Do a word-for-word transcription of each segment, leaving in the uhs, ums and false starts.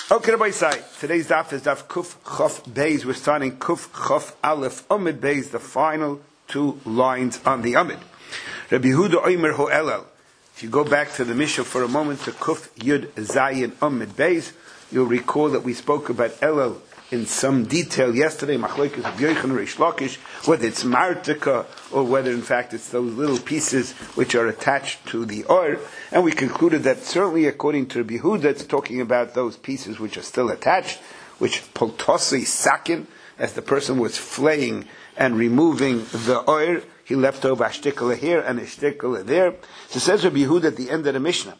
Okay, Rabbi Sai. Today's daf is daf Kuf Chof Beis. We're starting Kuf Chof Aleph Amid Beis, the final two lines on the Amid. Rabbi Yehuda Omer Ho'elel. If you go back to the Mishnah for a moment to Kuf Yud Zayin Amid Beis, you'll recall that we spoke about Elel in some detail yesterday, Machlokes of Yochanan Reish Lakish, whether it's Martika or whether in fact it's those little pieces which are attached to the oil. And we concluded that certainly according to Rabbi Yehuda, it's talking about those pieces which are still attached, which Poltosi Sakin, as the person was flaying and removing the oil, he left over a shtikla here and a shtikla there. So says Rabbi Yehuda at the end of the Mishnah,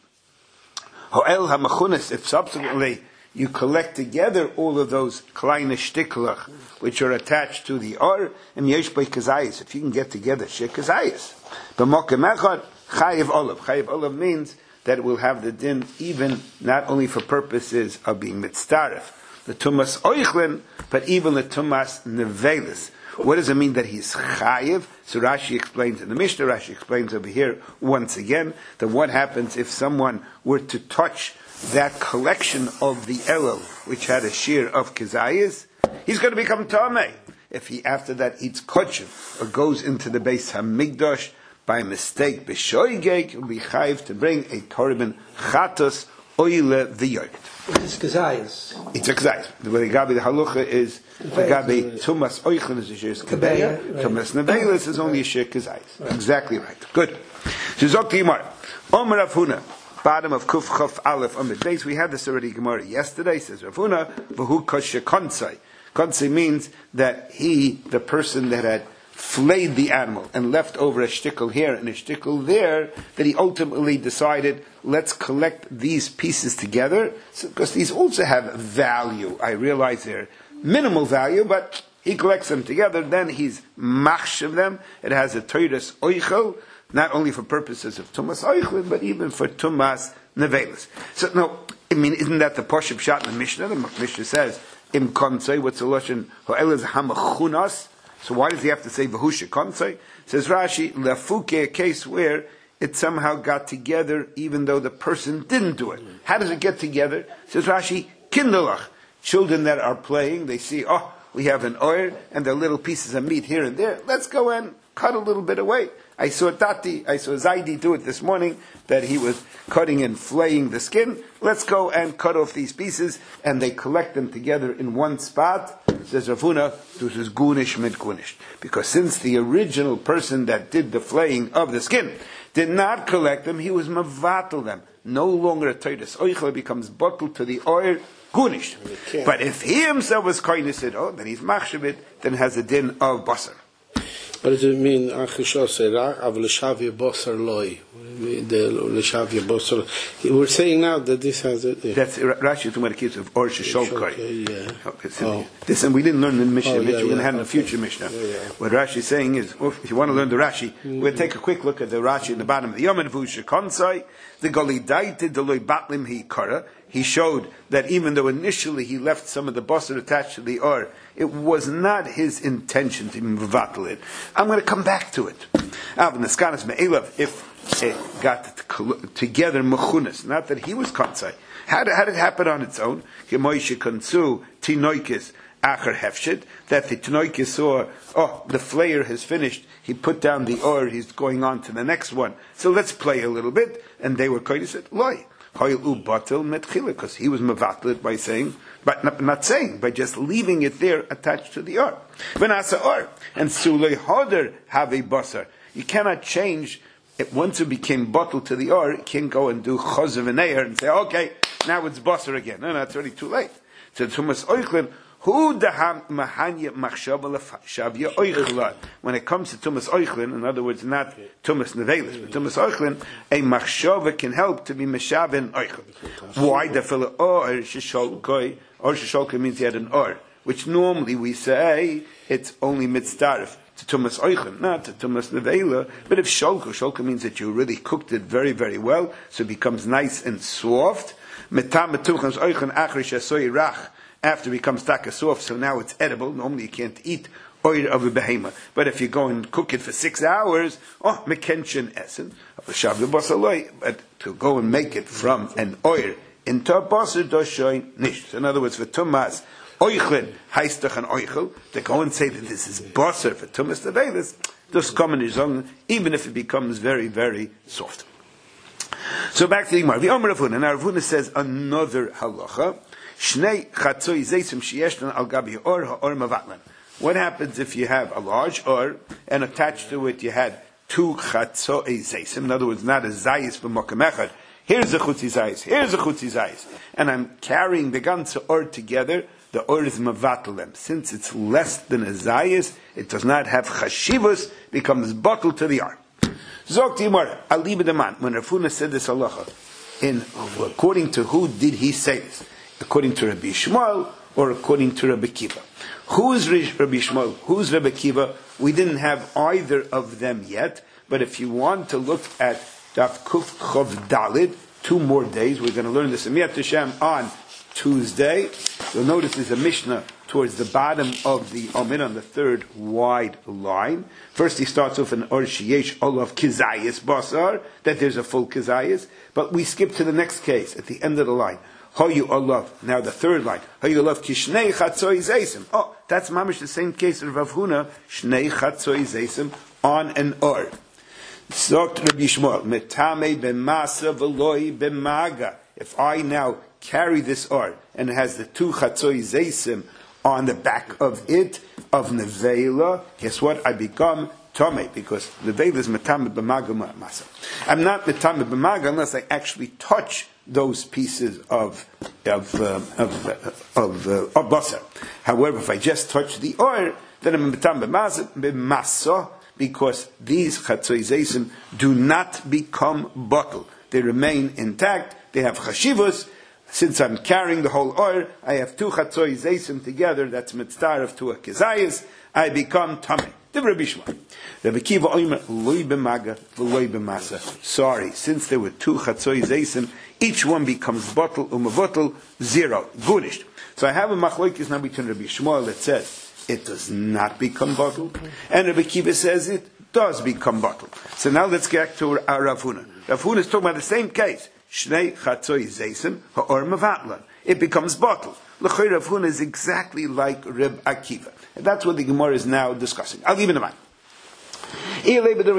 Ho'el ha'machunas, if subsequently you collect together all of those kleine shtiklach which are attached to the or, and yesh by kazayis, if you can get together shek kazayis. B'mokem echad chayiv olav. Chayiv olav means that it will have the din even not only for purposes of being mitzdaref, the tumas oichlin, but even the tumas nevelis. What does it mean that he's chayiv? So Rashi explains in the Mishnah, Rashi explains over here once again, that what happens if someone were to touch that collection of the Elul, which had a shear of Kizayis, he's going to become Tameh. If he after that eats Kochim, or goes into the Beis HaMikdash by mistake, B'shoigeg, he'll be chayiv to bring a Torban Chatos Oile the Yogurt. It's Kizayis. It's a Kizayis. The way Gabi the Halucha is, Gabi Tumas Oichlin is a shear Kabeya, Tumas Nevelis is only a shear Kizayis. Exactly right. Good. So Zok Yimar, Omer Rav Huna, bottom of Kuf Chof Aleph Amid Beis. We had this already Gemara yesterday. Says Rav Huna, v'hu kosher konsai. Konsai means that he, the person that had flayed the animal and left over a shtickle here and a shtickle there, that he ultimately decided, let's collect these pieces together, so, because these also have value. I realize they're minimal value, but he collects them together. Then he's machshav them. It has a toiras oichel, not only for purposes of Tumas Oichlin, but even for Tumas Nevelis. So, no, I mean, isn't that the Poshib Shat in the Mishnah? The Mishnah says, Im Konsei, what's the Lashon? Ho'el is Hamachunas. So why does he have to say Vahusha Konsei? Says Rashi, Lafuke, a case where it somehow got together, even though the person didn't do it. How does it get together? Says Rashi, Kindalach. Children that are playing, they see, oh, we have an oil, and there are little pieces of meat here and there. Let's go and cut a little bit away. I saw Tati, I saw Zaidi do it this morning, that he was cutting and flaying the skin. Let's go and cut off these pieces, and they collect them together in one spot. Says Rav Huna, this is gunish mit gunish. Because since the original person that did the flaying of the skin did not collect them, he was mavatal them. No longer a toiris oichel becomes bottled to the oil, gunish. But if he himself was koinis, oh, then he's machshavit, then has a din of basar. What does it mean? We're saying now that this has a... That's Rashi to what it keeps of Or Shesholkai. Yeah. Okay, so oh. This, and we didn't learn in the Mishnah. Oh, yeah, We're going to yeah, have in okay. the future Mishnah. Yeah, yeah. What Rashi is saying is, well, if you want to learn the Rashi, mm-hmm. we'll take a quick look at the Rashi in the bottom of the Yom Vusha Konsai. The Golidaite Deloy Batlim He Kara. He showed that even though initially he left some of the basar attached to the or, it was not his intention to mevatel it. I'm going to come back to it. If it got together mechunas, not that he was kansai. How did, how did it happen on its own? That the tinoikis saw, oh, the flayer has finished, he put down the or, he's going on to the next one. So let's play a little bit. And they were kind of said, loy. Because he was mevatlet by saying, but not, not saying, by just leaving it there attached to the or. V'nasa or. And sulei hoder have a basar. You cannot change it. Once it became bottled to the or, you can't go and do chozav and eir and say, okay, now it's basar again. No, no, it's already too late. So Tumas Oichlin, when it comes to Tumas Oichlin, in other words, not Tumas Nevelis, but Tumas Oichlin, a machshava can help to be Meshavin Oichlin. Why? The fellow or Shesholkoi, or Shesholkoi means he had an or, which normally we say it's only mitzdarif to Tumas Oichlin, not to Tumas Nevela. But if Sholko, Sholko means that you really cooked it very, very well, so it becomes nice and soft. Metam Metuchans Oichlin Achri Shasoy Rach. After it becomes taka soft, so now it's edible. Normally you can't eat oil of a behemoth. But if you go and cook it for six hours, oh, mekenshin essen, but to go and make it from an oil into basar doshoin nish. In other words, for tumas oichlin heistach and oichel, they go and say that this is basar for tumas tevelis. Just come in his own, even if it becomes very, very soft. So back to the Gemara. The Omer Rav Huna. Now Rav Huna says another halacha. Shnei chatzoi zeisim sheyeshlan al gabi or ha'or mavatlan. What happens if you have a large or and attached to it you had two chatzoi zeisim? In other words, not a zayis b'mokem echad. Here's a chutzi zayis. Here's a chutzi zayis, and I'm carrying the ganze or together. The or is mavatlem. Since it's less than a zayis, it does not have chashivus, becomes bottled to the or. Zok Timar, Aliba the man. When Rav Huna said this halacha, in according to who did he say this? According to Rabbi Shmuel or according to Rabbi Kiva? Who is Rabbi Shmuel? Who's Rabbi Kiva? We didn't have either of them yet, but if you want to look at Daf Kuf Chov Dalid, two more days, we're going to learn this in Miyat Hashem on Tuesday. You'll notice there's a Mishnah towards the bottom of the Omer on the third wide line. First he starts with an Or Sheyesh Olav Kizayis Basar, that there's a full Kizayis, but we skip to the next case at the end of the line. Hoyu Olav, now the third line. Hoyu Olav Kishnei Chatzoi Zeisim. Oh, that's mamish the same case of Rav Huna, Shnei Chatzoi Zeisim, on an Or. Zokt Rabbi Shmuel, Metame B'masa V'loi B'maga. If I now carry this or and it has the two chatzoi zeisim on the back of it of nevela, guess what? I become tome because nevela is metame b'maga masa. I'm not metame b'maga unless I actually touch those pieces of of uh, of uh, of, uh, of basar. However, if I just touch the or, then I'm metame b'masa because these chatzoi zeisim do not become bottled; they remain intact. They have chashivus. Since I'm carrying the whole oil, I have two chatzoi zeisim together, that's mitzvah of two kizayis, I become tamei. The Rabbi Shmuel. Rabbi Kiva oimer, loy b'maga, v'loy b'masa. Sorry, since there were two chatzoi zeisim, each one becomes bottle, umavotel, zero. Gunished. So I have a machlokes now between Rabbi Shmuel that says, it does not become bottle, and Rabbi Kiva says it does become bottle. So now let's get to our Rav Huna. Rav Huna is talking about the same case. Shnei chatzoi zeisim ha'or mavatlan. It becomes bottled. L'choi Rav Huna is exactly like Reb Akiva. And that's what the Gemara is now discussing. I'll leave it in mind. He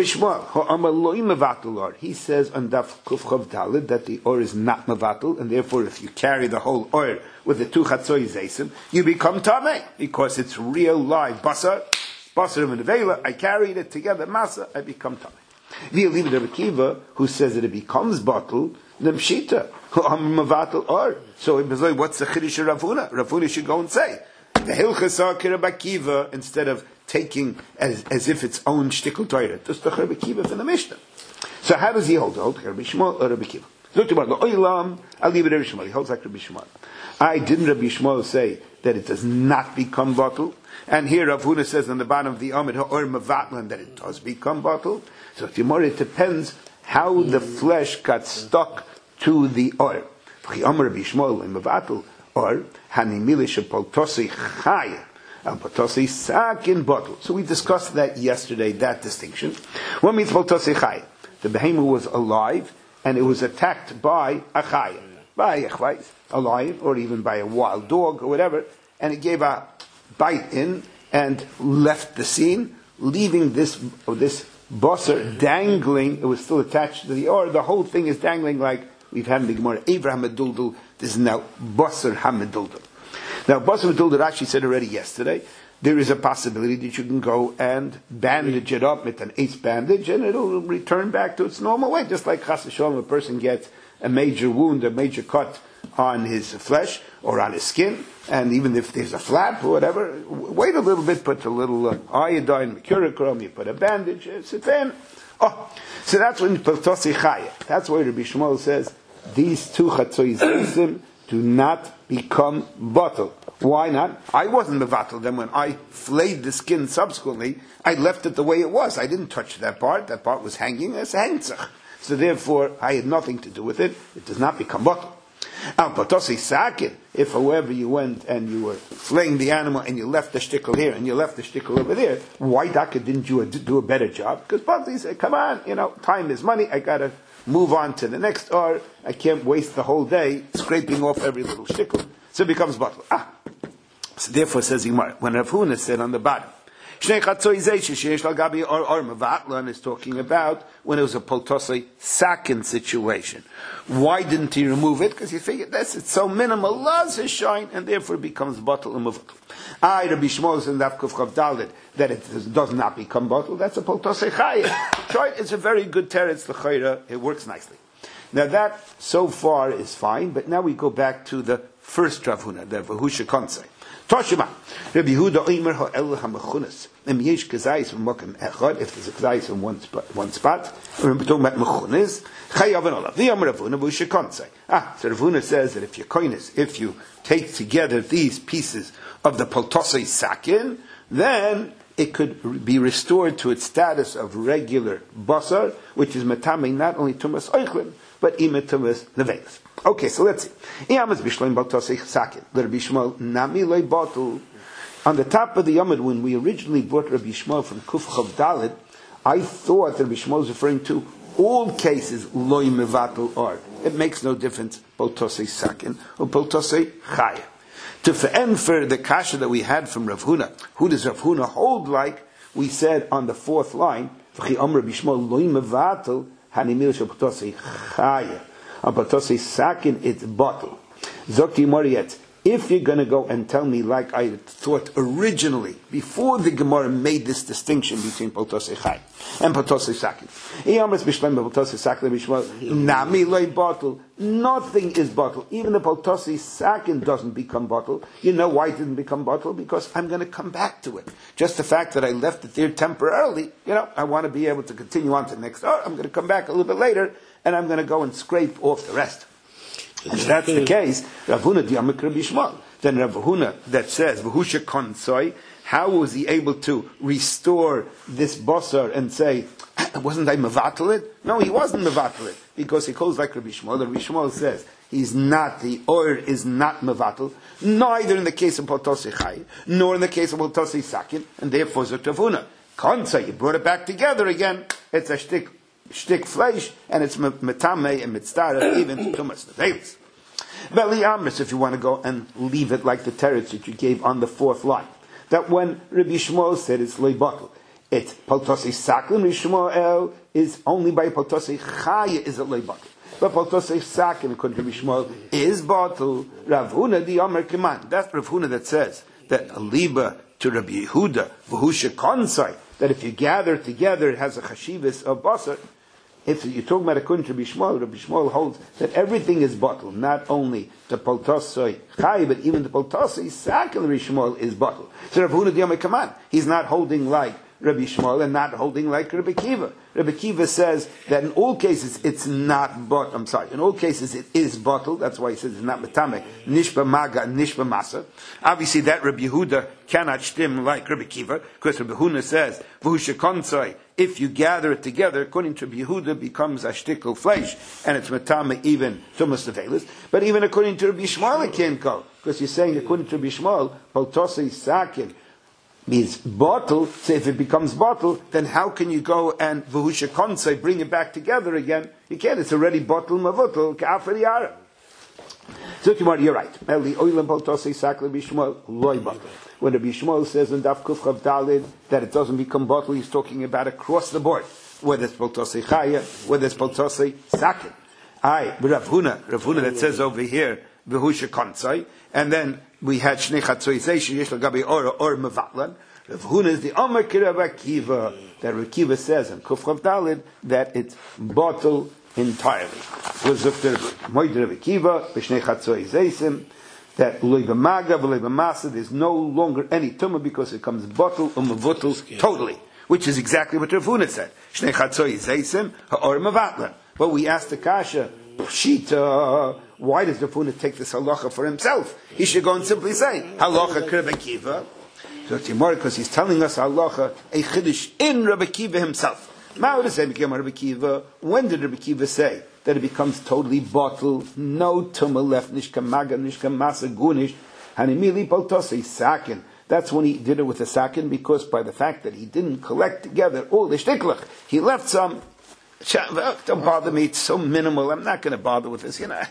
says on Daf Kuf Chav Dalid that the or is not mavatl, and therefore if you carry the whole or with the two chatzoi zeisim, you become tamei because it's real live basar, basar and nevela. I carried it together, masa, I become tamei. The Aliba Rabbi Kiva, who says that it becomes bottled, the Pshita, I'm mavatal or. So it was like, what's the Chiddush of Rav Huna? Rav Huna should go and say, the Hilchasa Rabbi Kiva, instead of taking as, as if its own shtickle Torah, just the Rabbi Kiva from the Mishnah. So how does he hold? Hold Rabbi Shmuel or Rabbi Kiva? Look about the Oilam, I'll leave it Rabbi Shmuel. He holds like Rabbi Shmuel. I didn't Rabbi Shmuel say that it does not become bottled, and here Rav Huna says on the bottom of the Amid or Mavatlan that it does become bottled. So Timor, it depends how the flesh got stuck to the oil. Or so we discussed that yesterday, that distinction. What means poltosi chaya? The behemoth was alive and it was attacked by a chaya, by a chvais, a lion, or even by a wild dog or whatever, and it gave a bite in and left the scene, leaving this this basar dangling. It was still attached to the or. The whole thing is dangling like we've had in the Gemara. Avraham Hameduldul. This is now basar Hameduldul. Now basar Hameduldul, Rashi said already yesterday, there is a possibility that you can go and bandage it up with an ace bandage and it'll return back to its normal way. Just like Chas v'Shalom, a person gets a major wound, a major cut on his flesh or on his skin, and even if there's a flap or whatever, wait a little bit, put a little uh, iodine, mercurochrome, you put a bandage, uh, sit in. Oh, so that's when Peltosi Chaya. That's why Rabbi Shmuel says these two chatzoi zeisim do not become bottled. Why not? I wasn't mevatel them when I flayed the skin subsequently. I left it the way it was. I didn't touch that part. That part was hanging as hangzach. So therefore, I had nothing to do with it. It does not become bottled. If, however, you went and you were flaying the animal and you left the shtickle here and you left the shtickle over there, why, Daka, didn't you do a better job? Because Pati said, come on, you know, time is money. I got to move on to the next or. I can't waste the whole day scraping off every little shtickle. So it becomes bottle. Ah. So therefore says Gemara, when Rav Huna said on the bottom, Shnei chatzoi zeish sheyesh al gabi or or mevatlan is talking about when it was a poltosei sakin situation. Why didn't he remove it? Because he figured that's it's so minimal, loves his shine, and therefore it becomes bottle and mevatl. I Rabbi Shmuel and Daf Kuf Chav Dalet that it does not become bottle. That's a poltosei chayah. Try it. It's a very good teretz l'chayra. It works nicely. Now that so far is fine, but now we go back to the first Rav Huna, the Vahusha Konsei. Toshima, Rabbi Yehuda Omer ha'el ha'mechunas. Em yesh kazayis from mokem echad, if there's a kazayis in one spot, one spot, we're talking about mechunas, chayav and olav. The Omer Rav Huna Vahusha Konsei. Ah, so Rav Huna says that if you koines, if you take together these pieces of the poltosei sakin, then it could be restored to its status of regular basar, which is metame not only tumas oichlin, but imet tumas nevelis. Okay, so let's see. On the top of the Yomad, when we originally brought Rabbi Shmuel from Kuf Chav Dalet, I thought that Rabbi Shmuel was referring to all cases loy mevatel or. It makes no difference, poltosei sakin or poltosei chaya. To end for the kasha that we had from Rav Huna, who does Rav Huna hold like? We said on the fourth line, Rabbi Shmuel loy mevatel hanimil shel poltosei chaya. On poltosei sakin, it's bottle. Zokti Moriet. If you're going to go and tell me like I thought originally, before the Gemara made this distinction between poltosei chay and poltosei sakin, nami loy bottle. Nothing is bottle. Even the poltosei sakin doesn't become bottle. You know why it didn't become bottle? Because I'm going to come back to it. Just the fact that I left it there temporarily, you know, I want to be able to continue on to the next. Oh, I'm going to come back a little bit later, and I'm going to go and scrape off the rest. And if that's the case, Rav Huna di'amek Rabbi Shmuel. Then Rav Huna that says v'husha konsoi, how was he able to restore this basar and say, wasn't I mevatel it? No, he wasn't mevatel it because he calls like Rabbi Shmuel. Rabbi Shmuel says he's not the or is not mevatel, neither in the case of poltosei chay nor in the case of poltosei sakin, and therefore Zot Rav Huna konsoi. You brought it back together again. It's a shtick. Shtik flesh, and it's metame and mitzdarah, even tumas nevelis. Veli amris, if you want to go and leave it like the teretz that you gave on the fourth line, that when Rabbi Shmuel said it's loy bottle, it's poltosei sakin. Rabbi Shmuel is only by poltosei chaya is it loy bottle, but poltosei sakin according to Rabbi Shmuel is bottle. Rav Huna the Omer Kiman. That's Rav Huna that says that a liba to Rabbi Yehuda v'husha konsai, that if you gather together it has a chashivas of basar. If you're talking about according to Rabbi Shmuel, Rabbi Shmuel holds that everything is bottled, not only the poltosei chay, but even the poltosei sakin. Rabbi Shmuel is bottled. So Rav Huna Diyamei Kaman, he's not holding like Rabbi Shmuel and not holding like Rabbi Kiva. Rabbi Kiva says that in all cases it's not bottled. I'm sorry, in all cases it is bottled. That's why he says it's not metame, nishba maga, nishba masa. Obviously that Rabbi Yehuda cannot stim like Rabbi Kiva, because Rabbi Huna says v'husha konsoi. If you gather it together, according to Rabbi Yehuda, becomes a shtickle flesh, and it's metame even tumas nevelis. But even according to Rabbi Shmuel, it can't go, because you're saying according to Rabbi Shmuel, poltosei sakin means bottle. So if it becomes bottle, then how can you go and v'husha konsei bring it back together again? You can't. It's already bottle mavutal ka'afar yara. So you're right. Eli oilam poltosei sakin Rabbi Shmuel loy bottle. When Rabbi Shmuel says in Daf Kuf Chav Daled that it doesn't become bottle, he's talking about across the board, whether it's poltosei chaya, whether it's poltosei sakin. Aye, but Rav Huna, Rav Huna that says over here v'husha konsai, and then we had shnei chatzoi sheyesh lagabi or or mevatlan. Rav Huna is the Omer Rav Akiva that Rav Akiva says in Kuf Chav Daled that it's bottle entirely. Was Rav Akiva b'shnei chatzoi zeisim. That loy b'maga v'loy b'masa, there's no longer any tumah because it comes bottle or mevutal totally, which is exactly what Rav Huna said. Shnei chatzoi zeisim ha'or mevatlan. But we asked the kasha, pshita, why does Rav Huna take this halacha for himself? He should go and simply say halacha Rabbi Kiva. So it's more because he's telling us halacha a chiddush in Rabbi Kiva himself. When did Rabbi Kiva say that it becomes totally bottled, no tumah left, nishka maga, nishka masa, gunish, hanimili poltosei sakin? That's when he did it with the sakin, because by the fact that he didn't collect together all the shtiklach, he left some, Don't bother me. It's so minimal. I'm not going to bother with this. You know,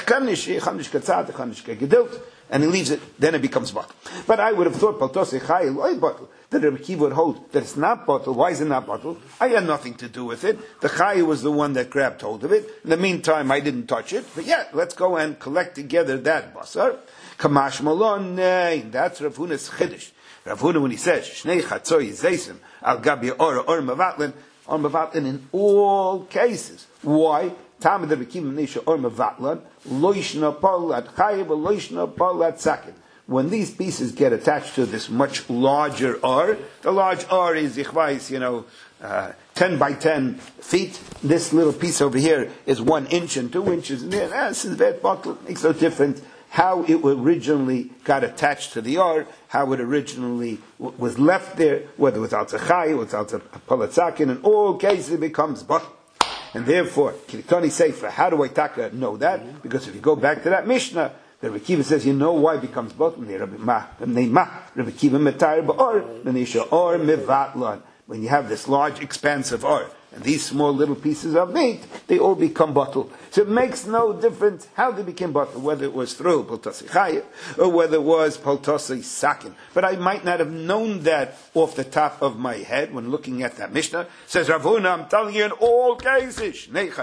and he leaves it. Then it becomes bottle. But I would have thought that Rabbi Kiva would hold that it's not bottle. Why is it not bottle? I had nothing to do with it. The Chai was the one that grabbed hold of it. In the meantime, I didn't touch it. But yeah, let's go and collect together that basar. Kamash malon. That's Rav Huna's chiddush. Rav Huna, when he says Shnei Chatzoy Zeisim Al Gabi Or Or Mavatlin, Or Mavatlin in all cases. Why? Tamid Rabbi Kiva Nisha Or Mavatlin Loishna Palat Chayiv Loishna Palat Sakin. When these pieces get attached to this much larger Or, the large Or is Yichvais, you know, uh, ten by ten feet. This little piece over here is one inch and two inches. And there, this is that bottle makes no difference. How it originally got attached to the Or, how it originally w- was left there, whether without a Chai, without a Palatzakin, in all cases it becomes bottle. And therefore, Kilitoni Sefer, how do I taka know that? Because if you go back to that Mishnah, the Rabbi Kiva says, you know why it becomes bottle? Rabbi Kiva metar ba'or, menisha or mevatlon. When you have this large expanse of Or, and these small little pieces of meat, they all become bottle. So it makes no difference how they became bottle, whether it was through Poltasi Chayim, or whether it was Poltasi Sakin. But I might not have known that off the top of my head when looking at that Mishnah. Says Rav Huna, I'm telling you in all cases, makes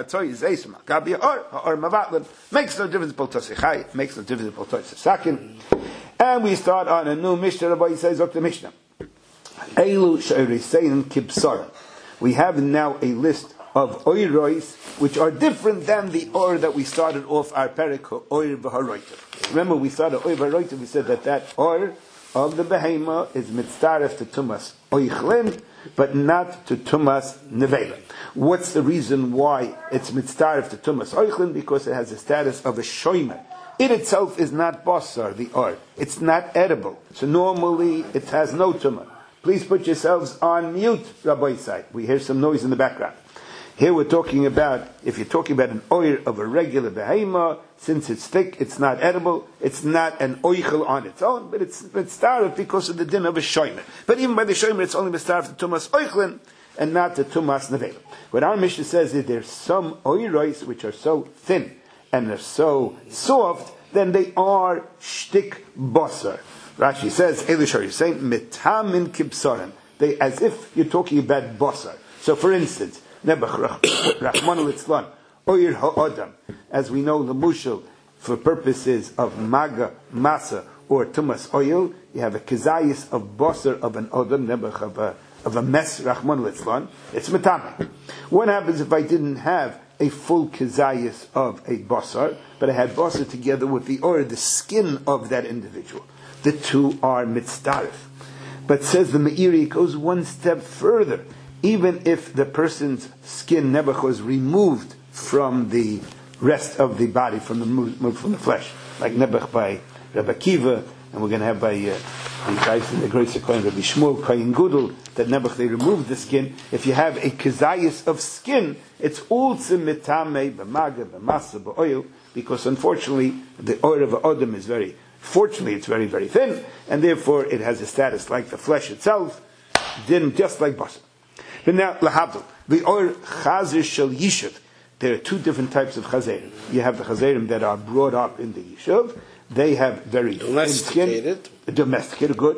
no difference Poltasi Chayim, makes no difference Poltasi Sakin. And we start on a new Mishnah. Rabbi says, up the Mishnah. Eilu Sha'irisein Kibsara. We have now a list of oirois which are different than the or that we started off our perikah, oir v'haroita. Remember, we started oir v'haroita, we said that that or of the behema is mitzaref to tumas oichlin, but not to tumas nevela. What's the reason why it's mitzaref to tumas oichlin? Because it has the status of a shoymer. It itself is not basar, the or. It's not edible. So normally it has no tumah. Please put yourselves on mute, Rabbi side. We hear some noise in the background. Here we're talking about, if you're talking about an oil of a regular behema, since it's thick, it's not edible, it's not an oichel on its own, but it's mitzaref because of the din of a shoymer. But even by the shoymer, it's only mitzaref to tumas oichlin, and not to tumas nevela. What our Mishnah says is there's some oiros which are so thin, and they're so soft, then they are shtik basar. Rashi says, Elishar, you're saying, mitamin kibsarim. They, as if you're talking about basar. So for instance, Nebuch Rahman al-Itzlan, Oir ha'adam, as we know the mushal, for purposes of maga, masa, or tumas oil, you have a kizayis of basar of an adam, Nebuch of a, of a mess, Rahman al-Itzlan, it's mitamin. What happens if I didn't have a full kizayis of a basar, but I had basar together with the or, the skin of that individual? The two are mitzdarif. But says the Meiri, it goes one step further. Even if the person's skin, Nebuch, was removed from the rest of the body, from the from the flesh, like Nebuch by Rabbi Kiva, and we're going to have by uh, the guys in the great Sekoin, Rabbi Shmuel, Kayin Gudel, that Nebuch, they removed the skin. If you have a kizayis of skin, it's also mitame, b'maga, b'masa, b'oil, because unfortunately, the oil of Adam is very Fortunately, it's very, very thin, and therefore it has a status like the flesh itself, din just like basar. But now, lahavdil, the or chazir shel yishuv. There are two different types of chazerim. You have the chazerim that are brought up in the yishuv. They have very domesticated, thin skin. Domesticated, good.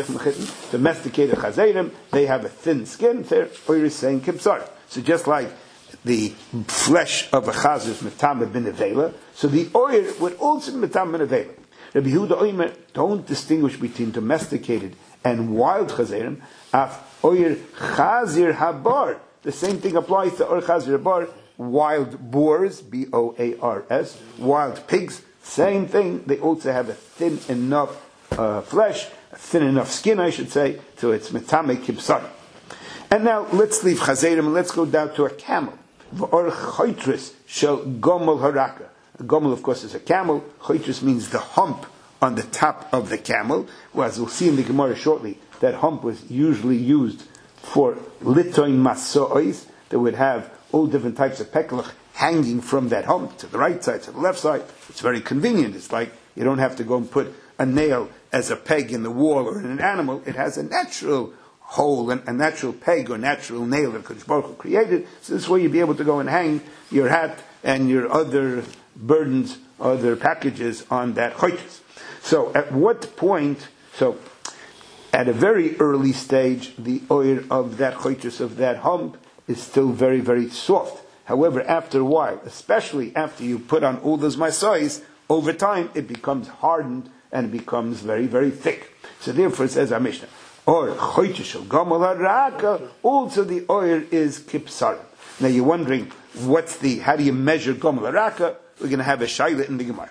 Domesticated chazerim. They have a thin skin. They're or saying kibsar. So just like the flesh of a chazir is mitama bin avela, so the oil would also be mitama bin avela. Rabbi Yehuda Omer, don't distinguish between domesticated and wild chazerim. Af oyer chazir habar. The same thing applies to or chazir habar. Wild boars, B O A R S. Wild pigs, same thing. They also have a thin enough uh, flesh, a thin enough skin, I should say, so it's metame kibsar. And now let's leave chazerim and let's go down to a camel. V'or choitris shel gomel haraka. A gomel, of course, is a camel. Choitris means the hump on the top of the camel. Well, as we'll see in the Gemara shortly, that hump was usually used for litoin masois. They would have all different types of pekelach hanging from that hump to the right side, to the left side. It's very convenient. It's like you don't have to go and put a nail as a peg in the wall or in an animal. It has a natural hole, a natural peg or natural nail that Kodesh Baruch Hu created. So this way you'll be able to go and hang your hat and your other burdens, other packages on that choiches. So at what point, so at a very early stage, the oil of that choiches, of that hump, is still very, very soft. However, after a while, especially after you put on all those maasais, over time it becomes hardened and it becomes very, very thick. So therefore it says our Mishnah, or choiches gamal haraka, also the oil is kipsarim. Now you're wondering, what's the, how do you measure gamal haraka? We're going to have a shaila in the Gemara.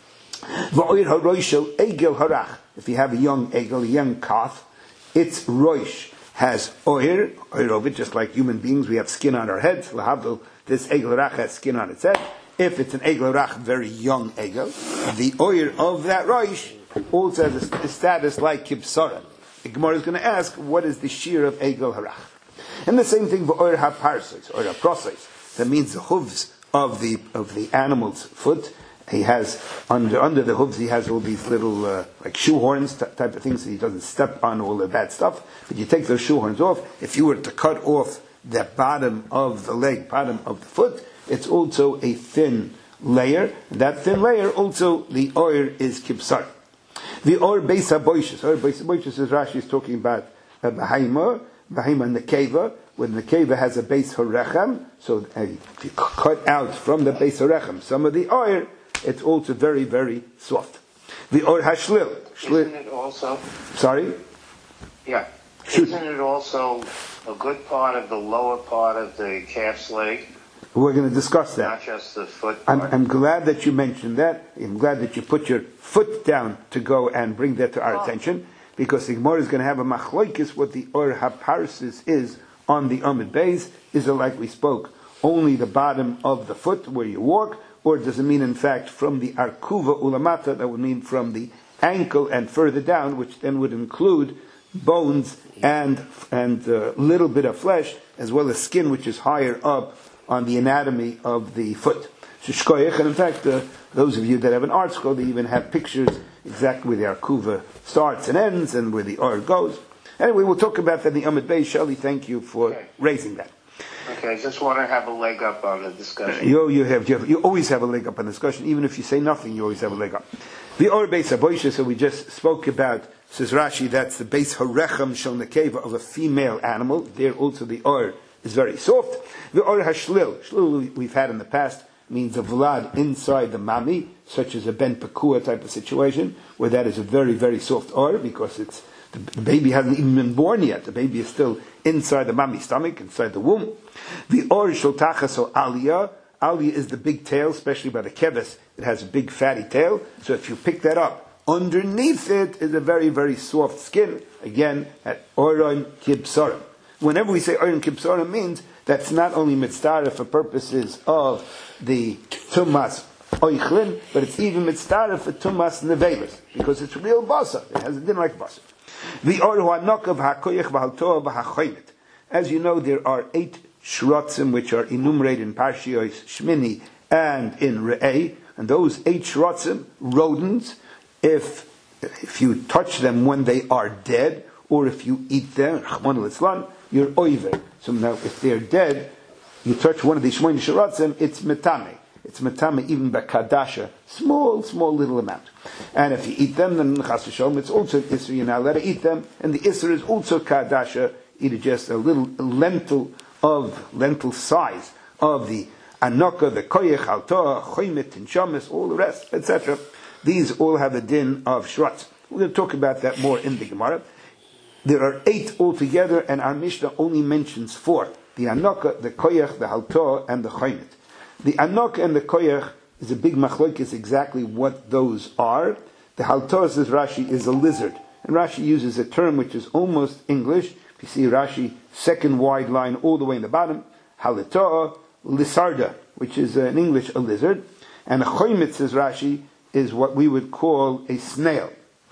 If you have a young egel, a young calf, its roish has oir, oir of it, just like human beings, we have skin on our heads. Lahavdil, this egel rach has skin on its head. If it's an egel rach, very young egel, the oir of that roish also has a status like kibsara. The Gemara is going to ask, what is the shear of egel harach? And the same thing for oir ha-parsos, oir ha-prosos. That means the hooves of the of the animal's foot. He has, under under the hooves, he has all these little, uh, like shoehorns t- type of things, so he doesn't step on all the bad stuff. But you take those shoehorns off, if you were to cut off the bottom of the leg, bottom of the foot, it's also a thin layer. That thin layer, also, the oir is kibsar. The oir beis ha-boishes. Oir beis ha-boishes, as Rashi is talking about, uh, Bahima, Bahima and the keva, when the keva has a beis ha-rechem, so uh, if you cut out from the beis ha-rechem some of the oir, it's also very, very soft. The or hashlil. Isn't it also? Sorry? Yeah. Shoot. Isn't it also a good part of the lower part of the calf's leg? We're going to discuss that. Not just the foot I'm, part? I'm glad that you mentioned that. I'm glad that you put your foot down to go and bring that to our oh. attention, because the Gemara is going to have a machloikis what the or haparsis is on the Amud Beis. Is it like we spoke, only the bottom of the foot where you walk, or does it mean, in fact, from the arkuva ulamata, that would mean from the ankle and further down, which then would include bones and and a little bit of flesh, as well as skin, which is higher up on the anatomy of the foot. So shkoyach, and in fact, uh, those of you that have an art school, they even have pictures exactly where the arkuva starts and ends, and where the or goes. Anyway, we'll talk about that in the Amud Beis. Shelley, thank you for okay. raising that. Okay, I just want to have a leg up on the discussion. You, you, have, you, have, you always have a leg up on the discussion. Even if you say nothing, you always have a leg up. The or beis ha-boishes, so we just spoke about, says Rashi, that's the beis ha-rechem shel nekeva of a female animal. There also the or is very soft. The or ha-shlil, shlil we've had in the past, means a vlad inside the mami, such as a ben pekua type of situation, where that is a very, very soft or, because it's the baby hasn't even been born yet. The baby is still inside the mommy's stomach, inside the womb. The or shel tachas or aliyah. Aliyah is the big tail, especially by the keves. It has a big fatty tail. So if you pick that up, underneath it is a very, very soft skin. Again, at oron kibsarim. Whenever we say oron kibsarim, means that's not only mitzvah for purposes of the tumas oichlin, but it's even mitzvah for tumas nevelis, because it's real basa. It has a din like basa. The or ha'nok of hakoyach v'haltoah v'hachoymet. As you know, there are eight shrotzim which are enumerated in Parshiyos Shmini and in Re'eh, and those eight shrotzim, rodents, if if you touch them when they are dead, or if you eat them, you're oiver. So now, if they're dead, you touch one of these shmoini shrotzim, it's metame. It's metame even by kadasha, small, small little amount. And if you eat them, then chas v'sholom, it's also isser. You're not allowed to eat them, and the isser is also kadasha. Eat just a little lentil of lentil size of the anoka, the koyach, altoah, choymet, tinshamis, all the rest, et cetera. These all have a din of shratz. We're going to talk about that more in the Gemara. There are eight altogether, and our Mishnah only mentions four: the anoka, the koyach, the altoah, and the choymet. The anok and the koyach is a big machlokes exactly what those are. The haltor, says Rashi, is a lizard. And Rashi uses a term which is almost English. If you see Rashi, second wide line all the way in the bottom, halitoa, lizarda, which is uh, in English a lizard. And a choymet, says Rashi, is what we would call a snail.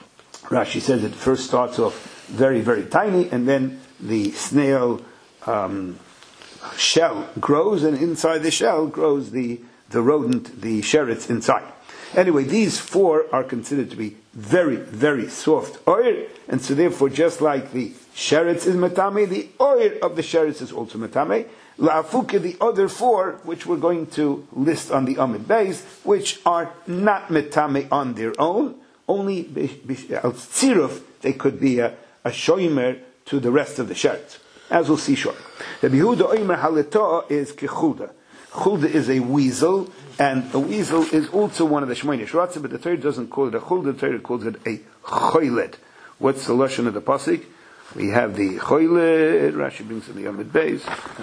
Rashi says it first starts off very, very tiny, and then the snail um, shell grows, and inside the shell grows the, the rodent, the sheretz inside. Anyway, these four are considered to be very, very soft oil, and so therefore, just like the sheretz is metame, the oil of the sheretz is also metame. La'afuke, the other four, which we're going to list on the Amid Beis, which are not metame on their own, only al tziruf, they could be a, a shoimer to the rest of the sheretz, as we'll see shortly. The Yehuda oimer halita is kechulda. Chulda is a weasel, and a weasel is also one of the Shmoyne Shratzim, but the Torah doesn't call it a chulda, the Torah calls it a choyled. What's the lashon of the pasuk? We have the choyled, Rashi brings in the Amid Beis,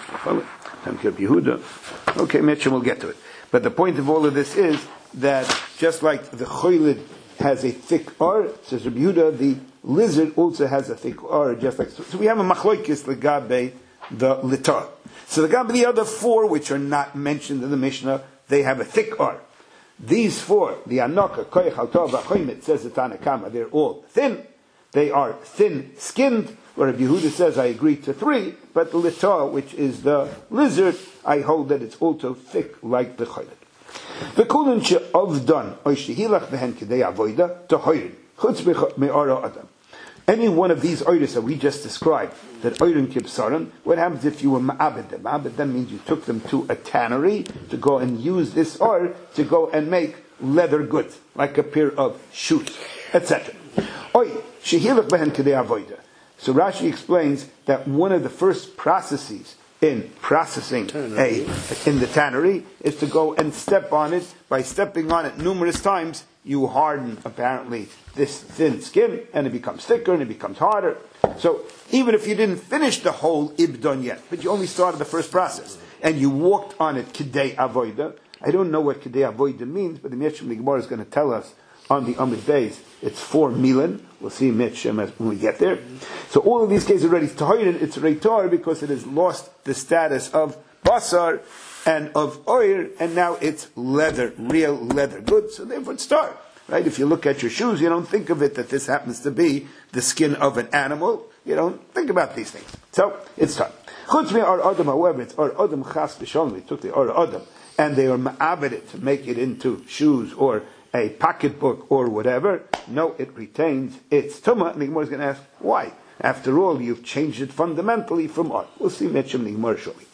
Yehuda. Okay, Mitchell, we'll get to it. But the point of all of this is that just like the choyled has a thick ar, says Rabbi Yehuda, the lizard also has a thick ar, just like so. So we have a machloikis legabe the litar. So the the other four, which are not mentioned in the Mishnah, they have a thick ar. These four, the Anoka, Koyach, Haltov, Achoymet, says the Tanakama, they're all thin. They are thin-skinned. Where Rabbi Yehuda says, I agree to three, but the litar, which is the lizard, I hold that it's also thick like the choyled. The kulin she'ovdan, oy shehilach vehen kidei avoida, tohoyin, chutz me'ara adam. Any one of these oiris that we just described, that oirin kibsaran, what happens if you were ma'abed them? Ma'abed them means you took them to a tannery to go and use this oil to go and make leather goods, like a pair of shoes, et cetera. Oy, shehilach vehen kidei avoida. So Rashi explains that one of the first processes in processing a in the tannery is to go and step on it. By stepping on it numerous times, you harden apparently this thin skin, and it becomes thicker and it becomes harder. So even if you didn't finish the whole ibdon yet, but you only started the first process, and you walked on it kidei avoida. I don't know what kidei avoida means, but the Meshach Gemara is going to tell us on the Amid Beis. It's four milan. We'll see Mitch when we get there. So all of these cases are ready to Tahirin. It's reitor because it has lost the status of basar and of oir, and now it's leather, real leather goods. So therefore it's tar. Right? If you look at your shoes, you don't think of it that this happens to be the skin of an animal. You don't think about these things. So it's tar. Chutz me ar adam, however, it's ar adam chas b'shalom. We took the ar adam, and they are ma'abed to make it into shoes or a pocketbook or whatever. No, it retains its tumah. And the Gemara is going to ask, why? After all, you've changed it fundamentally from art. We'll see Mitch in the Gemara shortly.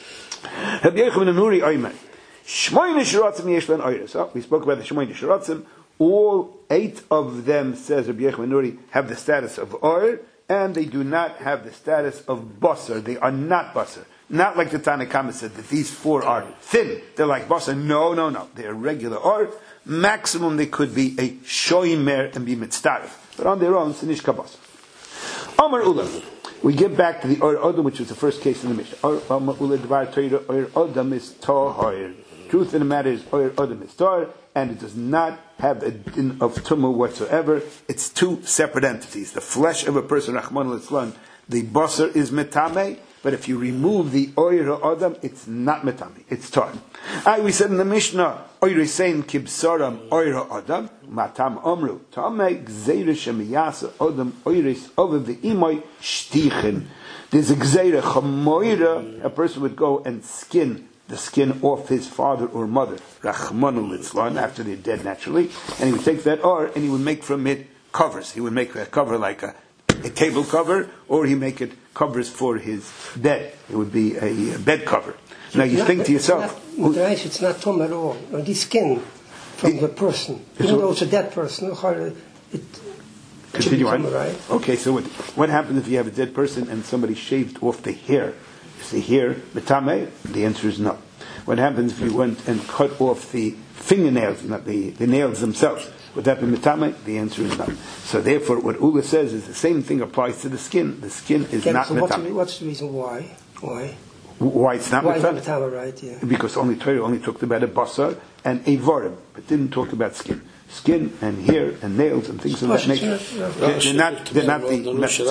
So we spoke about the Shmoyne Shiratzim. All eight of them, says Rabbi Yechon Nuri, have the status of oil, and they do not have the status of basar. They are not basar. Not like the Tanakhama said that these four are thin. They're like basar. No, no, no. They are regular oil. Maximum they could be a shoimer and be mitzdarif, but on their own, sinish kabas. Amar Ulam. We get back to the Or Adam, which was the first case in the Mishnah. Amar Ulam Dvar Torah Or Adam is tahir. Truth in the matter is Or Adam is tahir, and it does not have a din of tumah whatsoever. It's two separate entities. The flesh of a person, Rahman al-Islam, the basar is metame, but if you remove the Or Adam, it's not metame. It's tahir. I we said in the Mishnah, Oyresein kibsaram Oyra Adam, Matam Omru, Tame Gzeira Shemiyasa Adam Oyres over the Imoy Shtichin. There's a Gzeira Chamoira, a person would go and skin the skin off his father or mother, Rachmanu Litzlan, after they're dead naturally, and he would take that or and he would make from it covers. He would make a cover like a, a table cover, or he make it covers for his bed. It would be a, a bed cover. Now you not, think to yourself, not, it's, it's not tum at all. No, the skin from it, the person, even though it's a dead person, it continue on. Right? Okay, so what, what happens if you have a dead person and somebody shaved off the hair? Is the hair metame? The answer is no. What happens if you went and cut off the fingernails, not the, the nails themselves? Would that be metame? The answer is no. So therefore, what Ula says is the same thing applies to the skin. The skin is okay, not so metame. What's the, what's the reason why? Why? Why it's not Why metame? is it right? Yeah. Because only Torah only talked about a basar and a varim, but didn't talk about skin. Skin and hair and nails and things of that nature. They're, they're not. They're not the.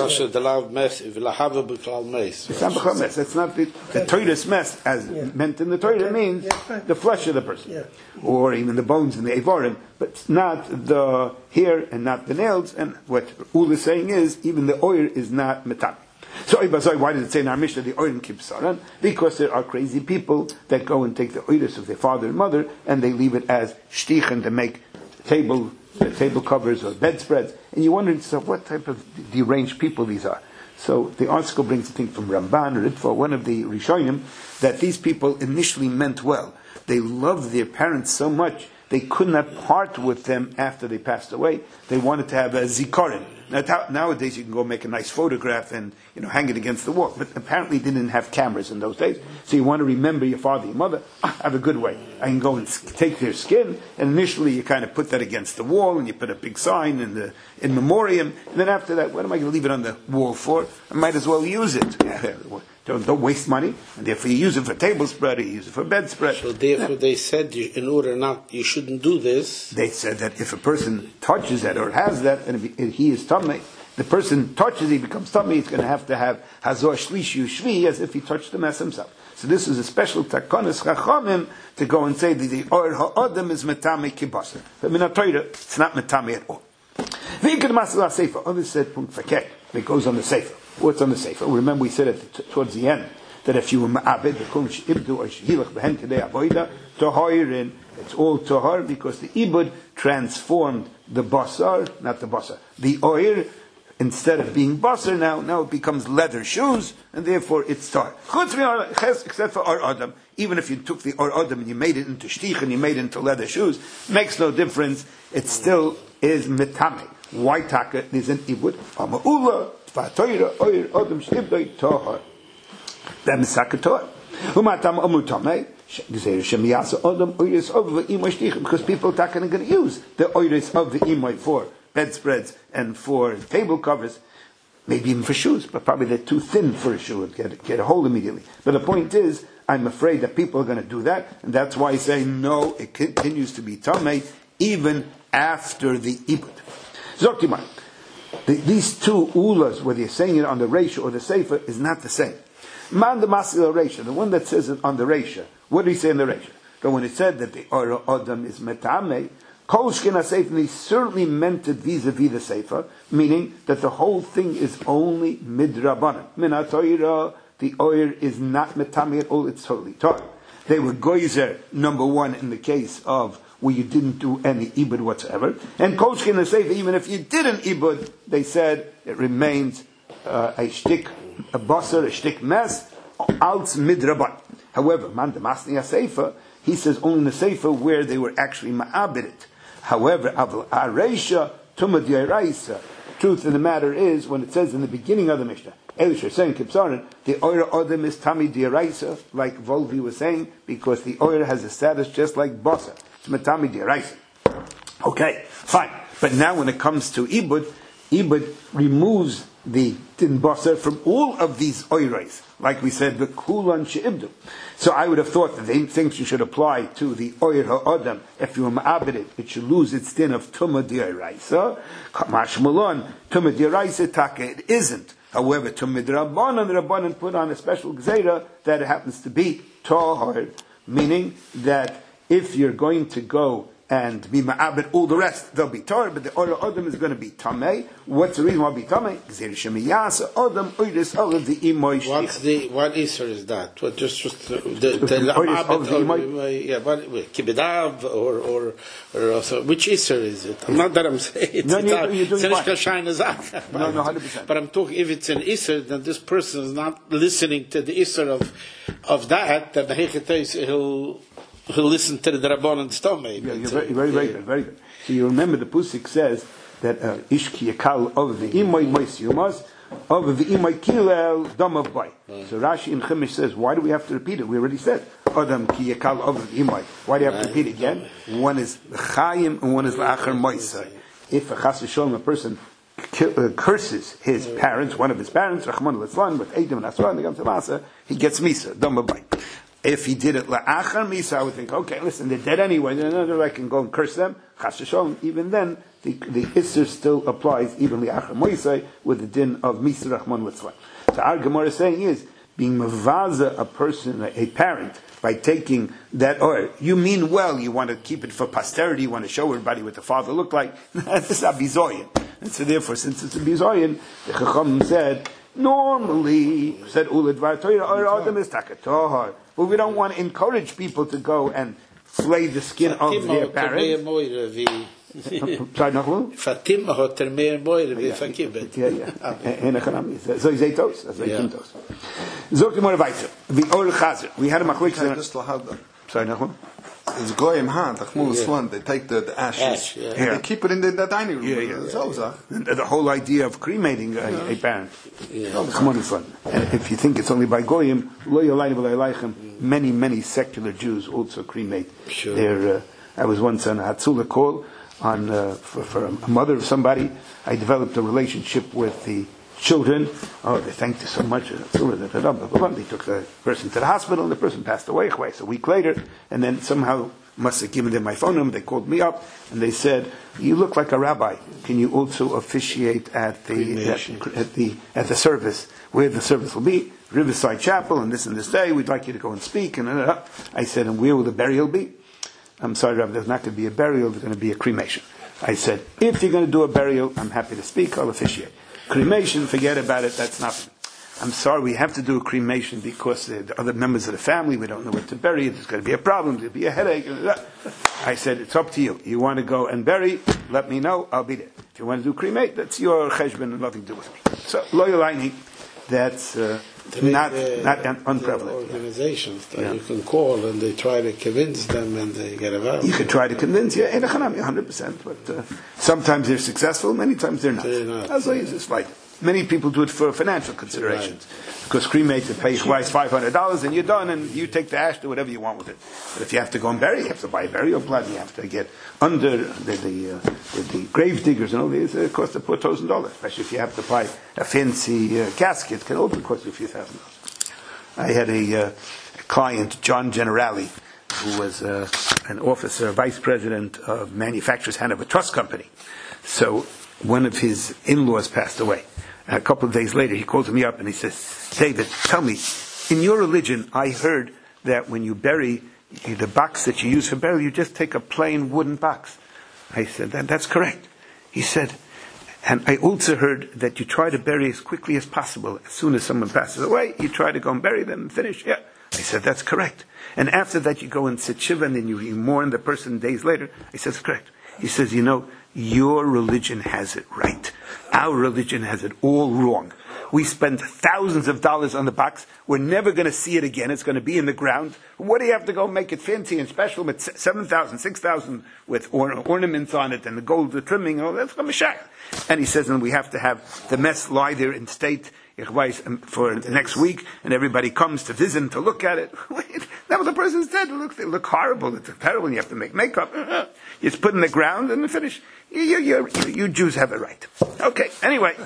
It's not b'chal mess. That's not the, the Torah's mess as yeah. meant in the Torah okay. means yeah, the flesh of the person, yeah. or even the bones and the avarim, but not the hair and not the nails. And what Ul is saying is even the oil is not metam. So, why did it say in our Mishnah the oirim kibsaran? Because there are crazy people that go and take the oiris of their father and mother and they leave it as shtichin to make table uh, table covers or bedspreads, and you wonder yourself what type of deranged people these are. So the article brings a thing from Ramban or Ritva, one of the Rishonim, that these people initially meant well. They loved their parents so much they could not part with them after they passed away. They wanted to have a zikaron. Now, nowadays you can go make a nice photograph and, you know, hang it against the wall. But apparently they didn't have cameras in those days. So you want to remember your father, your mother. I have a good way. I can go and take their skin, and initially you kind of put that against the wall, and you put a big sign in the in memoriam. And then after that, what am I going to leave it on the wall for? I might as well use it. Don't, don't waste money, and therefore you use it for table spread, or you use it for bedspread. So therefore yeah. they said, you, in order not, you shouldn't do this. They said that if a person touches that or has that, and if he, if he is tummy, the person touches, he becomes tummy, he's going to have to have hazor shlishu shvi, as if he touched the mess himself. So this is a special takonis chachamim to go and say that the or ha'adam is metame kibasa. But min ha-Torah, it's not metame at all. V'ikad masala sefer. Others said punkt fakek. It goes on the sefer. What's on the sefer? Remember we said it t- towards the end that if you were ma'abed b'kum she'ibdu or she'hilach b'hen kedei avoida tohayirin, it's all tohar because the ibud transformed the basar, not the basar, the oir. Instead of being basar now, now it becomes leather shoes, and therefore it's tar. Except for ar adam, even if you took the ar adam and you made it into shtich and you made it into leather shoes, makes no difference. It still is metame. Why taka is an ibud? Ama'ula v'atoyra oir adam shtibdoi tohar. That is sakator. Umatam amutame. Because people are going to use the oiris of the imoy for bedspreads and for table covers, maybe even for shoes, but probably they're too thin for a shoe, get, get a hole immediately. But the point is, I'm afraid that people are going to do that, and that's why I say no, it continues to be tamei even after the ibud. Zoktimar, the, these two ulas, whether you're saying it on the reisha or the sefer, is not the same. Man the masil reisha, the one that says it on the reisha, what do you say in the reisha? So when it said that the ora adam is metamei, Kol shkina sefer, he certainly meant it vis-a-vis the sefer, meaning that the whole thing is only midrabanan. Min ha-Torah, the oir is not metami at all, it's totally Torah. They were goyzer, number one, in the case of where you didn't do any ibud whatsoever. And kol shkina sefer, even if you did an ibud, they said it remains uh, a shtik, a basar, a shtik mess, als midraban. However, man the masni ha-sefer, he says only in the sefer where they were actually ma'abed it. However, areisha tumah di'araisa. Truth of the matter is, when it says in the beginning of the Mishnah, Elisha saying Kipsaran, the oira odem is tami di'araisa, like Volvi was saying, because the oira has a status just like basa. It's matami di'araisa. Okay, fine. But now when it comes to ibud, ibud removes the din basar from all of these oirais. Like we said, the kulan she'ibdu. So I would have thought that the distinction should apply to the oir ha'adam. If you ma'abed it, it should lose its din of tumah di'araisa. Kamash malon, tumah di'araisa taka, it isn't. However, tumah d'rabbanan, the rabbanan put on a special gzeira that it happens to be tahar, meaning that if you're going to go and be ma'abed all the rest, they'll be tar, but the oir adam is going to be tamei. What's the reason why it'll be tamei? Gzeira shemiyasa adam oiris of the imoy. What's the what isser is that? What just just the the, the ma'abed of the imoy? Yeah, but kibedav or or or also, which isser is it? Not that I'm saying it's no, you're, you're doing fine. No, no, hundred percent. But I'm talking if it's an isser, then this person is not listening to the isser of of that. That the hechetais he'll. He'll listen to the Rabbanan Stomach. Yeah, you're very, very, very good, very good. So you remember the Pusik says that Ishki Yakal of the Imoy Mois Yumas, of the Imoy Kilel Dom of Bay. So Rashi in Chumash says, why do we have to repeat it? We already said, Adam Ki Yakal of the Imoy. Why do you have to repeat it again? One is L'chaim and one is L'achar Moisai. If a Chas V'Sholem, a person curses his parents, one of his parents, Rachman L'Tzlan, with Edom and Asra, and the Gam Tamasa, he gets Misa, Dom of Bay. If he did it la'achar misa, I would think, okay, listen, they're dead anyway. Another I can go and curse them. Chas v'sholom. Even then, the the isser still applies even la'achar misa with the din of misa rachman litzlan. So our Gemara is saying is being mavaza a person, a parent, by taking that oil. You mean well. You want to keep it for posterity. You want to show everybody what the father looked like. This is a bizoyin. And so therefore, since it's a bizoyin, the Chacham said normally said ulad v'atoyra or adam is takatohar. But we don't want to encourage people to go and flay the skin of their parents. Sorry, noch Fatima hat er mehr Beure wie von Kibbet. Ja, ja. En Echanami. So is it those. As I think those. Zogt more weiter. The Or Chazer. We had a machlik. Sorry, noch It's goyim hand, yeah. They take the, the ashes Ash, yeah. and Yeah. they keep it in the, the dining room. Yeah, yeah. So, so. And the whole idea of cremating a, Yeah. a parent. Yeah. Come on, fun. And if you think it's only by goyim, lo yalayim v'lo yalaychem, many, many secular Jews also cremate. Sure. Their, uh, I was once on a Hatzula call on uh, for, for a mother of somebody. I developed a relationship with the children. Oh, they thanked you so much. They took the person to the hospital, and the person passed away. Twice a week later, and then somehow must have given them my phone number. They called me up and they said, "You look like a rabbi. Can you also officiate at the at, at the at the service where the service will be, Riverside Chapel, and this and this day? We'd like you to go and speak." And uh, I said, "And where will the burial be?" I'm sorry, Rabbi, there's not going to be a burial. There's going to be a cremation. I said, "If you're going to do a burial, I'm happy to speak. I'll officiate. Cremation, forget about it. That's nothing. I'm sorry, we have to do a cremation because the, the other members of the family, we don't know what to bury. There's going to be a problem. There'll be a headache." I said, "It's up to you. You want to go and bury? Let me know. I'll be there. If you want to do cremate, that's your cheshbon and nothing to do with me." So, loyalaini, that's uh, not the, not un- unprevalent. Organizations that Yeah. you can call and they try to convince them and they get about. You could try to convince you, one hundred percent, but uh, sometimes they're successful, many times they're not. They're not. That's why it's just like many people do it for financial considerations. Because cremate, you pay twice five hundred dollars and you're done, and you take the ash, do whatever you want with it. But if you have to go and bury, you have to buy burial plot, you have to get under the the, uh, the, the grave diggers and all these, it costs a four thousand dollars. Especially if you have to buy a fancy uh, casket, it can also cost you a few thousand dollars. I had a, uh, a client, John Generali, who was uh, an officer, vice president of Manufacturers Hanover Trust Company. So one of his in-laws passed away. And a couple of days later, he called me up and he says, "David, tell me, in your religion, I heard that when you bury the box that you use for burial, you just take a plain wooden box." I said, that, "That's correct." He said, "And I also heard that you try to bury as quickly as possible. As soon as someone passes away, you try to go and bury them and finish." Yeah. I said, "That's correct." "And after that, you go and sit shiva and then you, you mourn the person days later." I said, "That's correct." He says, "You know, your religion has it right. Our religion has it all wrong. We spend thousands of dollars on the box. We're never going to see it again. It's going to be in the ground. What do you have to go make it fancy and special with seven thousand, six thousand with or- ornaments on it and the gold the trimming? Oh, that's going to be shy." And he says, "And we have to have the mess lie there in state for next week, and everybody comes to visit and to look at it." That was the person's dead. Look, they look horrible. It's terrible. You have to make makeup. You just put in the ground and finish. You, you, you, you Jews have it right. Okay. Anyway,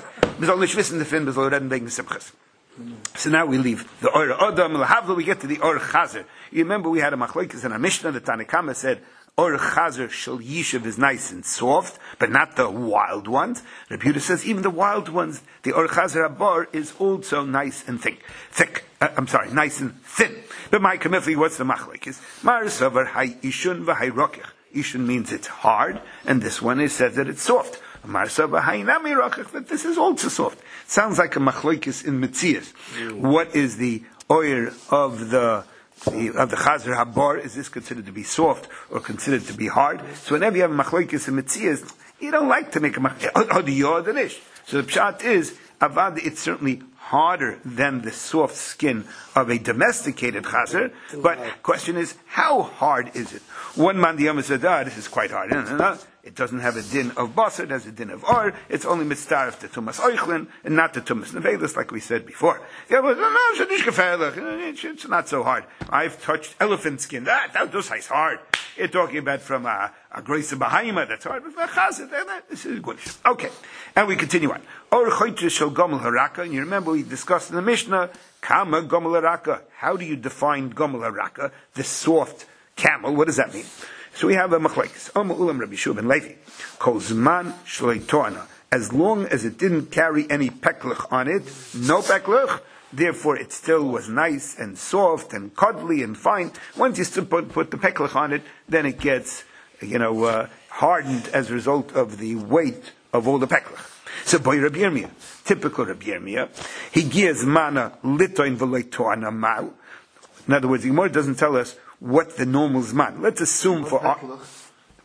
so now we leave the Or Adam. We get to the Or Chazer. You remember we had a machlokes in our Mishnah. The Tanna Kama said Or Chazer shel Yishuv is nice and soft, but not the wild ones. Rabbi Yehuda says even the wild ones, the Or Chazer Abar is also nice and thick. Thick. Uh, I'm sorry, nice and thin. But my kamifli, what's the machlokes? Mar Savar Hay Ishun v'Hay Rokich. Ishun means it's hard, and this one is says that it's soft. Mar Savar Hay Nami Rokich, that this is also soft. Sounds like a machlokes in Metzias. Mm. What is the oil of the The, of the Chazer Habar? Is this considered to be soft or considered to be hard? So whenever you have a machlokes in Metzias, you don't like to make a machlokes. So the pshat is, avad, it's certainly harder than the soft skin of a domesticated chazer, but the question is, how hard is it? One man the Yom said, "Ah, this is quite hard." No, no, no. It doesn't have a din of basar, it has a din of or. It's only mitzaref to tumas oichlin and not to tumas nevelis, like we said before. The other was, "No, no, it's not so hard. I've touched elephant skin. That, that those is hard." You're talking about from a, a grace of Baha'ima, that's hard. But chazer, this is good. Okay, and we continue on. Or choytre shel gomel haraka, and you remember we discussed in the Mishnah, kama gomel haraka. How do you define gomel haraka? The soft camel. What does that mean? So we have a machlokes. Omer ulam Rabbi Yehoshua ben Levi. Kol zman shloi to'ana. As long as it didn't carry any peklich on it, no peklich, therefore it still was nice and soft and cuddly and fine. Once you still put, put the peklich on it, then it gets, you know, uh, hardened as a result of the weight of all the peklich. So by Rabbi Yirmiyah, typical Rabbi Yirmiyah, he gives mana litoin v'loi to'ana mau. In other words, the Gemara doesn't tell us what the normal zman. Let's assume for our,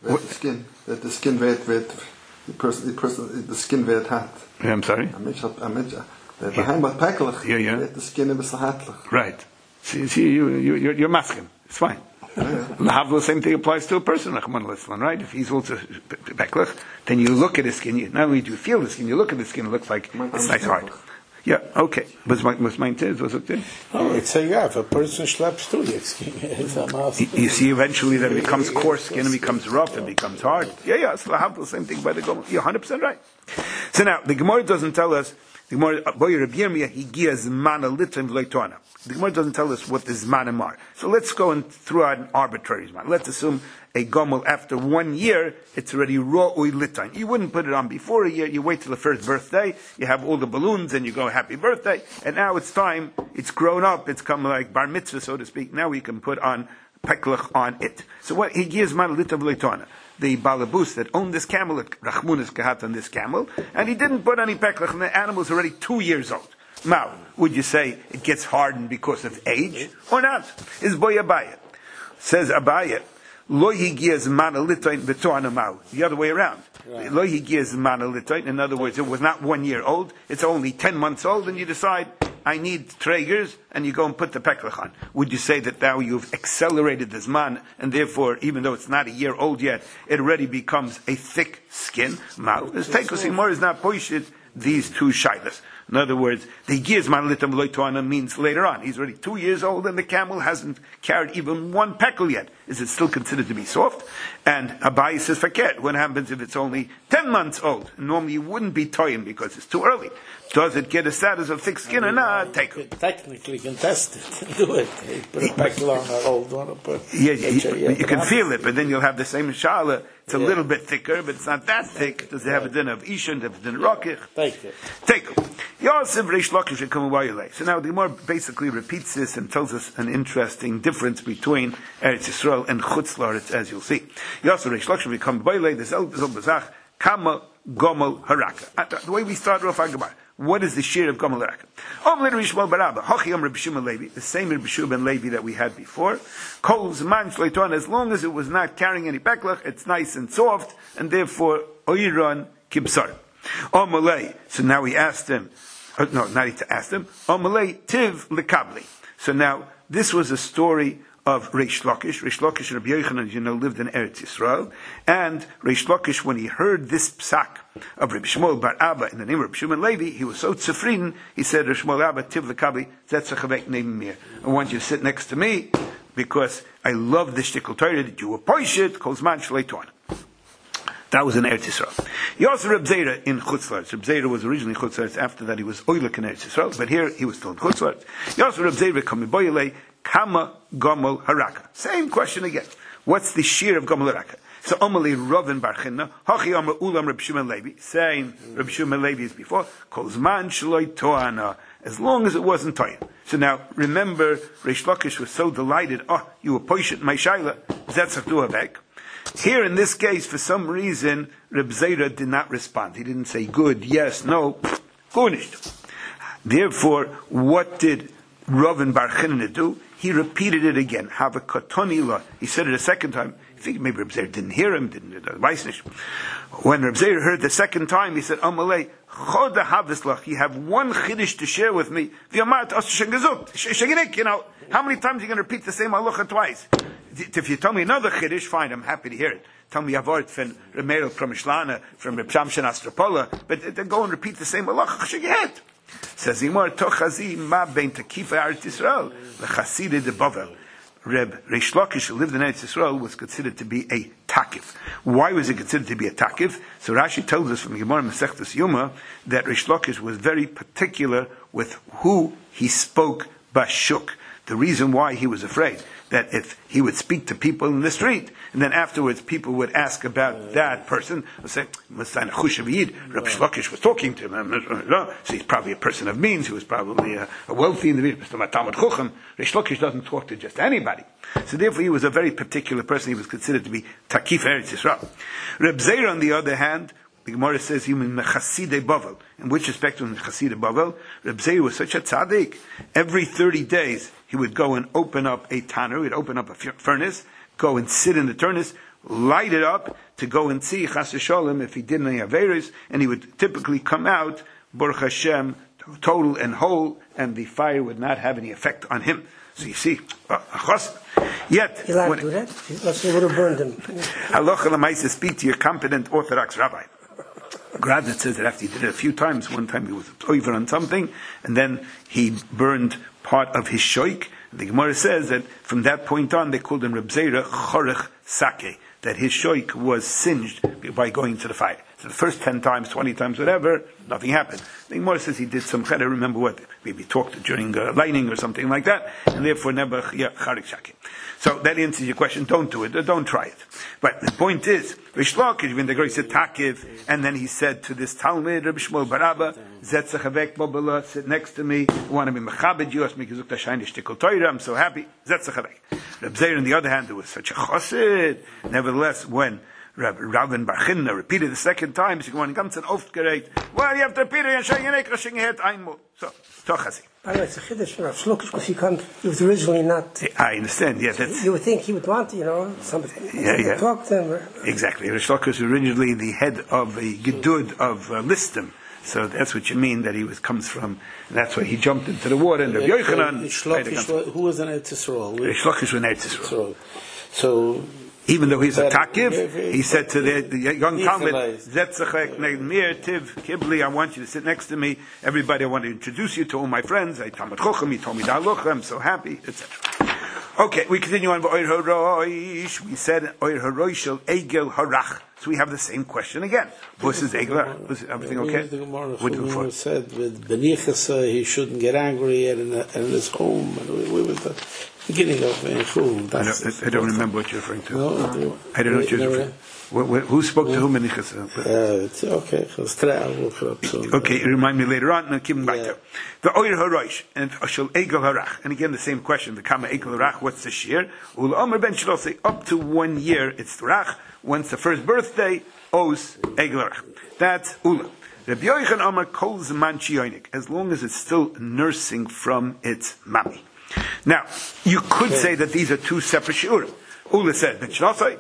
What? The skin, that the skin wird, wird, the person, the person, the skin wird hart. Yeah, I'm sorry? I mentioned, I mentioned, the behind what pekelig, yeah, yeah. the skin is hartlich. Right. See, see you, you, you're, you're masking. It's fine. The same thing applies to a person, right? If he's also pekelig, then you look at his skin, you, not only do you feel the skin, you look at the skin, it looks like it's nice hard. Yeah, okay. Was my was mine too? Was okay? Oh, it's a yeah. If a person schleps through it, you see eventually that it becomes coarse skin, it becomes rough, it becomes hard. Yeah, yeah. So I have the same thing by the Gemara. You're one hundred percent right. So now the Gemara doesn't tell us. The Gemara boy Rabbi Yirmiyah he gives mana litim v'leitona. The Gemara doesn't tell us what the zmanim are. So let's go and throw out an arbitrary zman. Let's assume a gomel after one year, it's already raw ui litain. You wouldn't put it on before a year. You wait till the first birthday. You have all the balloons and you go happy birthday. And now it's time. It's grown up. It's come like bar mitzvah, so to speak. Now we can put on peklach on it. So what he gives mana litim v'leitona. The balabus that owned this camel, Rachmunis Kahat on this camel, and he didn't put any peklach, and the animal is already two years old. Now, would you say it gets hardened because of age or not? Is boy Abaye. Says Abaye, lo higias mana litoin v'toana mau. The other way around. Lo higias mana litoin. In other words, it was not one year old. It's only ten months old, and you decide, I need Traegers, and you go and put the peklach on. Would you say that now you've accelerated this man, and therefore, even though it's not a year old yet, it already becomes a thick skin? Mau. This Teikos Imor is not poishit these two shilas. In other words, the years man litam loitoana means later on. He's already two years old and the camel hasn't carried even one pekel yet. Is it still considered to be soft? And Abaye says, forget. What happens if it's only ten months old? Normally you wouldn't be toying because it's too early. Does it get a status of thick skin or not? Take it. Technically can test it. Do it. Put a pekel on an old one. Put yeah, you, you, you can feel it, but then you'll have the same shala. It's a yeah. little bit thicker, but it's not that thick. Does it have a din of Ishon? Does it have a din of Rokich? Take it. Take it. Yosef Reish Lakish should come away. So now the Gemara basically repeats this and tells us an interesting difference between Eretz Yisrael and Chutz La'aretz, as you'll see. Yosef Reish Lakish should come away. This El Bezach Kama Gomel Haraka. The way we start off our Gemara. What is the shir of Gomel Haraka? Om Lid Rishmal Barabba Hachi Om Rabbi Shimon Levi, the same Rabbi Shimon ben Levi that we had before. Kol Zman Shleiton, as long as it was not carrying any peklach, it's nice and soft, and therefore Oiron Kibsar. Omalei. So now he asked him. Uh, no, not he asked him. Omalei Tiv Lekabli. So now this was a story of Reish Lakish. Reish Lakish and Rabbi Yochanan, you know, lived in Eretz Yisrael. And Reish Lakish, when he heard this psak of Rabbi Shmuel Bar Abba in the name of Rabbi Shimon Levi, he was so tzefrin, he said, Rabbi Shmuel Abba, Tiv Lekabli, Zetzachavek Neim Mir. I want you to sit next to me, because I love the shtickle Torah that you were poishit, Kol Zman Shleiton. That was in Eretz Yisrael. He also Reb Zera in Chutz La'aretz. Reb Zera was originally Chutz La'aretz. After that, he was Oilek in Eretz Yisrael. But here, he was still in Chutz La'aretz. He also Reb Zera Kami Boyelei Kama Gomel Haraka. Same question again. What's the shear of Gomel Haraka? So Omali Rovin Bar Chinna Hachi Amar Ulam Reb Shimon Levi. Saying Reb Shimon Levi is before. Kol Zman Shloi Toana. As long as it wasn't toyin. So now, remember, Reish Lakish was so delighted. Oh, you were poishet my shaila. Zetzach du havek. Here in this case, for some reason, Reb Zera did not respond. He didn't say good, yes, no, finished. Therefore, what did Ravin Bar Chinna do? He repeated it again. Have a katonila. He said it a second time. I think maybe Reb Zera didn't hear him, didn't uh, When Reb Zera heard the second time, he said, Amalei, choda havislach, you have one chiddush to share with me. V'yamart as shengezut. You know, how many times are you going to repeat the same halacha twice? If you tell me another chiddush, fine, I'm happy to hear it. Tell me avart from Remeir from Mishlana, from Reb Shamshan Astropola, but then go and repeat the same halacha. Sheget. Says Imar Tochazi ma bein Takifa Eretz Yisrael leChaside de Bavel. Reb Reish Lakish, who lived in Eretz Yisrael, was considered to be a takif. Why was he considered to be a takif? So Rashi tells us from Gemara Masechtas Yoma that Reish Lakish was very particular with who he spoke bashuk. The reason why he was afraid that if he would speak to people in the street, and then afterwards people would ask about that person, and say, Rabbi Lakish was talking to him, so he's probably a person of means, he was probably a, a wealthy individual. Reish Lakish doesn't talk to just anybody. So therefore he was a very particular person, he was considered to be Takif Eretz Yisrael. Reb Zera, on the other hand, the Gemara says he was Mechaside Bavel. In which respect was Mechaside Bavel? Reb Zera was such a tzaddik. Every thirty days, he would go and open up a tanner, he'd open up a furnace, go and sit in the furnace, light it up to go and see Chas Shalom if he did any Averis, and he would typically come out, Baruch Hashem, total and whole, and the fire would not have any effect on him. So you see, uh, yet, you like to do that? Let's say would have burned him. Halacha l'maisa, speak to your competent Orthodox rabbi. Grad that says that after he did it a few times, one time he was over on something, and then he burned part of his shoik. The Gemara says that from that point on, they called him Reb Zera Chorech Sake, that his shoik was singed by going to the fire. So the first ten times, twenty times, whatever, nothing happened. The Gemara says he did some, I don't remember what, maybe talked during uh, lightning or something like that, and therefore never Charik Shake. So that answers your question. Don't do it. Don't try it. But the point is, Rish Lakish, when the guy said Takiv, and then he said to this Talmud, Rabbi Shmuel Barabba, Zetzachavek Bobala, sit next to me, I want to be Mechabed you, ask me Gezuk Tashayne Shtikol Toira, I'm so happy. Zetzachavek. Rabbi Zeir, on the other hand, there was such a chosid. Nevertheless, when Rabbi Ravin Bar Chinna repeated the second time, so you want ganz an aufgeregt, well, you have to repeat it, and Shayanek Rashing Het Einmal. So, Tochasi. By the way, it's a chiddush for Rav Shlokish because he can't. He was originally not. I understand. Yeah, that's. You would think he would want, you know, somebody yeah, yeah. to talk to him. Or, exactly. Rav Shlokish was originally the head of a gedud of uh, Listim, so that's what you mean that he was comes from. And that's why he jumped into the water. And Rabbi Yochanan. Who was an Eretz Yisrael? Rav Shlokish was an Eretz Yisrael. So. Even though he's a takiv, he said to the, the young Talmud, Zetzachek Mir Tiv Kibli, I want you to sit next to me. Everybody, I want to introduce you to all my friends. I Talmud Chochem, he told me Dalucha, I'm so happy, et cetera. Okay, we continue on. Oir Haroish. We said Oir Haroish Shel Egel Harach. So we have the same question again. What is Egel? Was everything okay? What did you said with Benichas, he shouldn't get angry at in, in his home. And we, we was the beginning of Chum. I don't, I don't remember what you're referring to. No, I don't know what you're referring to. Who spoke to whom in Nichas? Uh, it's okay. Okay, remind me later on. Now keep back there. The Oir Haroish and Ashel Egel Harach. And again, the same question. The Kama Egel Harach. What's the shear? Ul Omer Ben Shlosi. Up to one year, it's Rach. Once the first birthday, Os Egel Harach. That's Ula. Rabbi Yochanan Omer Kol Zman Shionik. As long as it's still nursing from its mommy. Now, you could say that these are two separate shiurim. Ula said, however,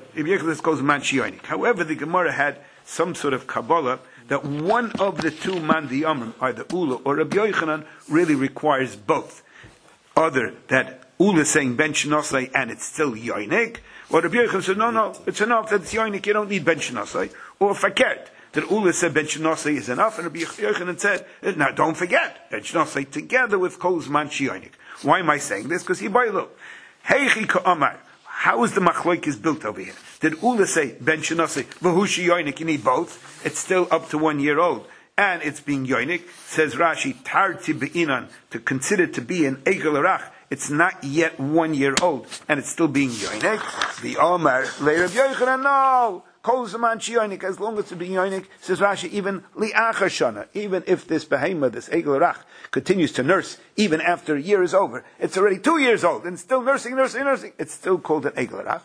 the Gemara had some sort of Kabbalah that one of the two man the Amrim, either Ula or Rabbi Yochanan, really requires both. Either that Ula is saying Ben Shnasai and it's still Yoinik, or Rabbi Yochanan said, no, no, it's enough that it's Yoinik, you don't need Ben Shnasai, or Fakert, that Ula said Ben Shnasai is enough, and Rabbi Yochanan said, now don't forget, Ben Shnasai together with Kol Zman Yoinik. Why am I saying this? Because he by look, Heichi Ka'amar. How is the machloikis built over here? Did Ula say, Ben Shanasi, Vahushi Yoinik, you need both? It's still up to one year old. And it's being Yoinik. Says Rashi, Tarti Be'inan, to consider to be an Egel Arach. It's not yet one year old. And it's still being Yoinik. The Omar, later of Yochanan, no! Kol Zaman Yoinik, as long as it's being Yoinik, says Rashi, even Li'achar Shana, even if this behemoth, this Egel Arach, continues to nurse, even after a year is over, it's already two years old, and still nursing, nursing, nursing, it's still called an Egel Arach.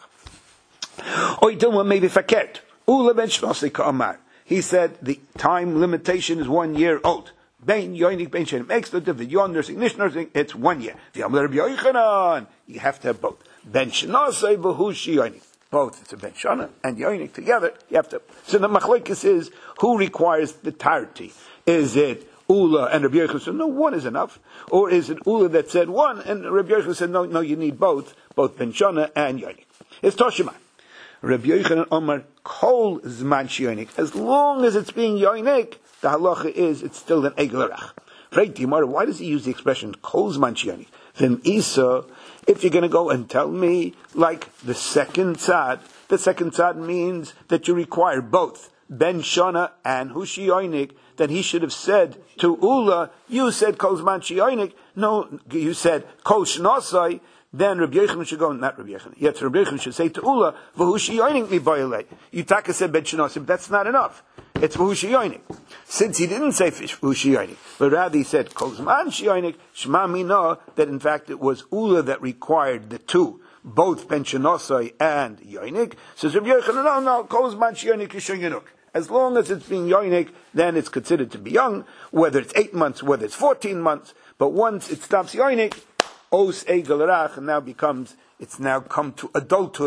Oidum maybe fakert. Ula ben Shnosei Ka'amar. He said the time limitation is one year old. Bein Yoinik Ben Shenim. Makes no difference. You're nursing, Nish nursing, it's one year. The Amar Rabbi Yochanan. You have to have both. Ben Shanasei v'hushi Yoinik. Both, it's a Ben Shana and Yoinik together, you have to. So the machlokes is, who requires the tarti? Is it Ula and Rabbi Yochanan said, no, one is enough? Or is it Ula that said one, and Rabbi Yochanan said, no, no, you need both, both Ben Shana and Yoinik. It's Toshima. Rabbi Yochanan Omar, Kol Zman Yoinik. As long as it's being Yoinik, the halacha is, it's still an Egel Arach. Right, Dimar, why does he use the expression Kol Zman Yoinik? Then Isa, if you're going to go and tell me, like the second tzad, the second tzad means that you require both Ben Shana and Hushi Yoinik, then he should have said to Ula, you said Kol Zman Yoinik, no, you said Kol Shnasai, then Rabbi Yochanan should go, not Rabbi Yochanan, yet Rabbi Yochanan should say to Ula, V'hushi Yoinik mi bayalei. Yutaka said Ben Shanasai, but that's not enough. It's V'hushi Yoinik. Since he didn't say V'hushi Yoinik, but rather he said Kol Zman Yoinik, Shema Mina, that in fact it was Ula that required the two, both Ben Shanasai and Yoinik. Says Rabbi Yochanan, no, no, Kol Zman Yoinik is Yoinuk. As long as it's being Yoinik, then it's considered to be young, whether it's eight months, whether it's fourteen months, but once it stops Yoinik, Os Egel Arach, and now becomes, it's now come to adulthood,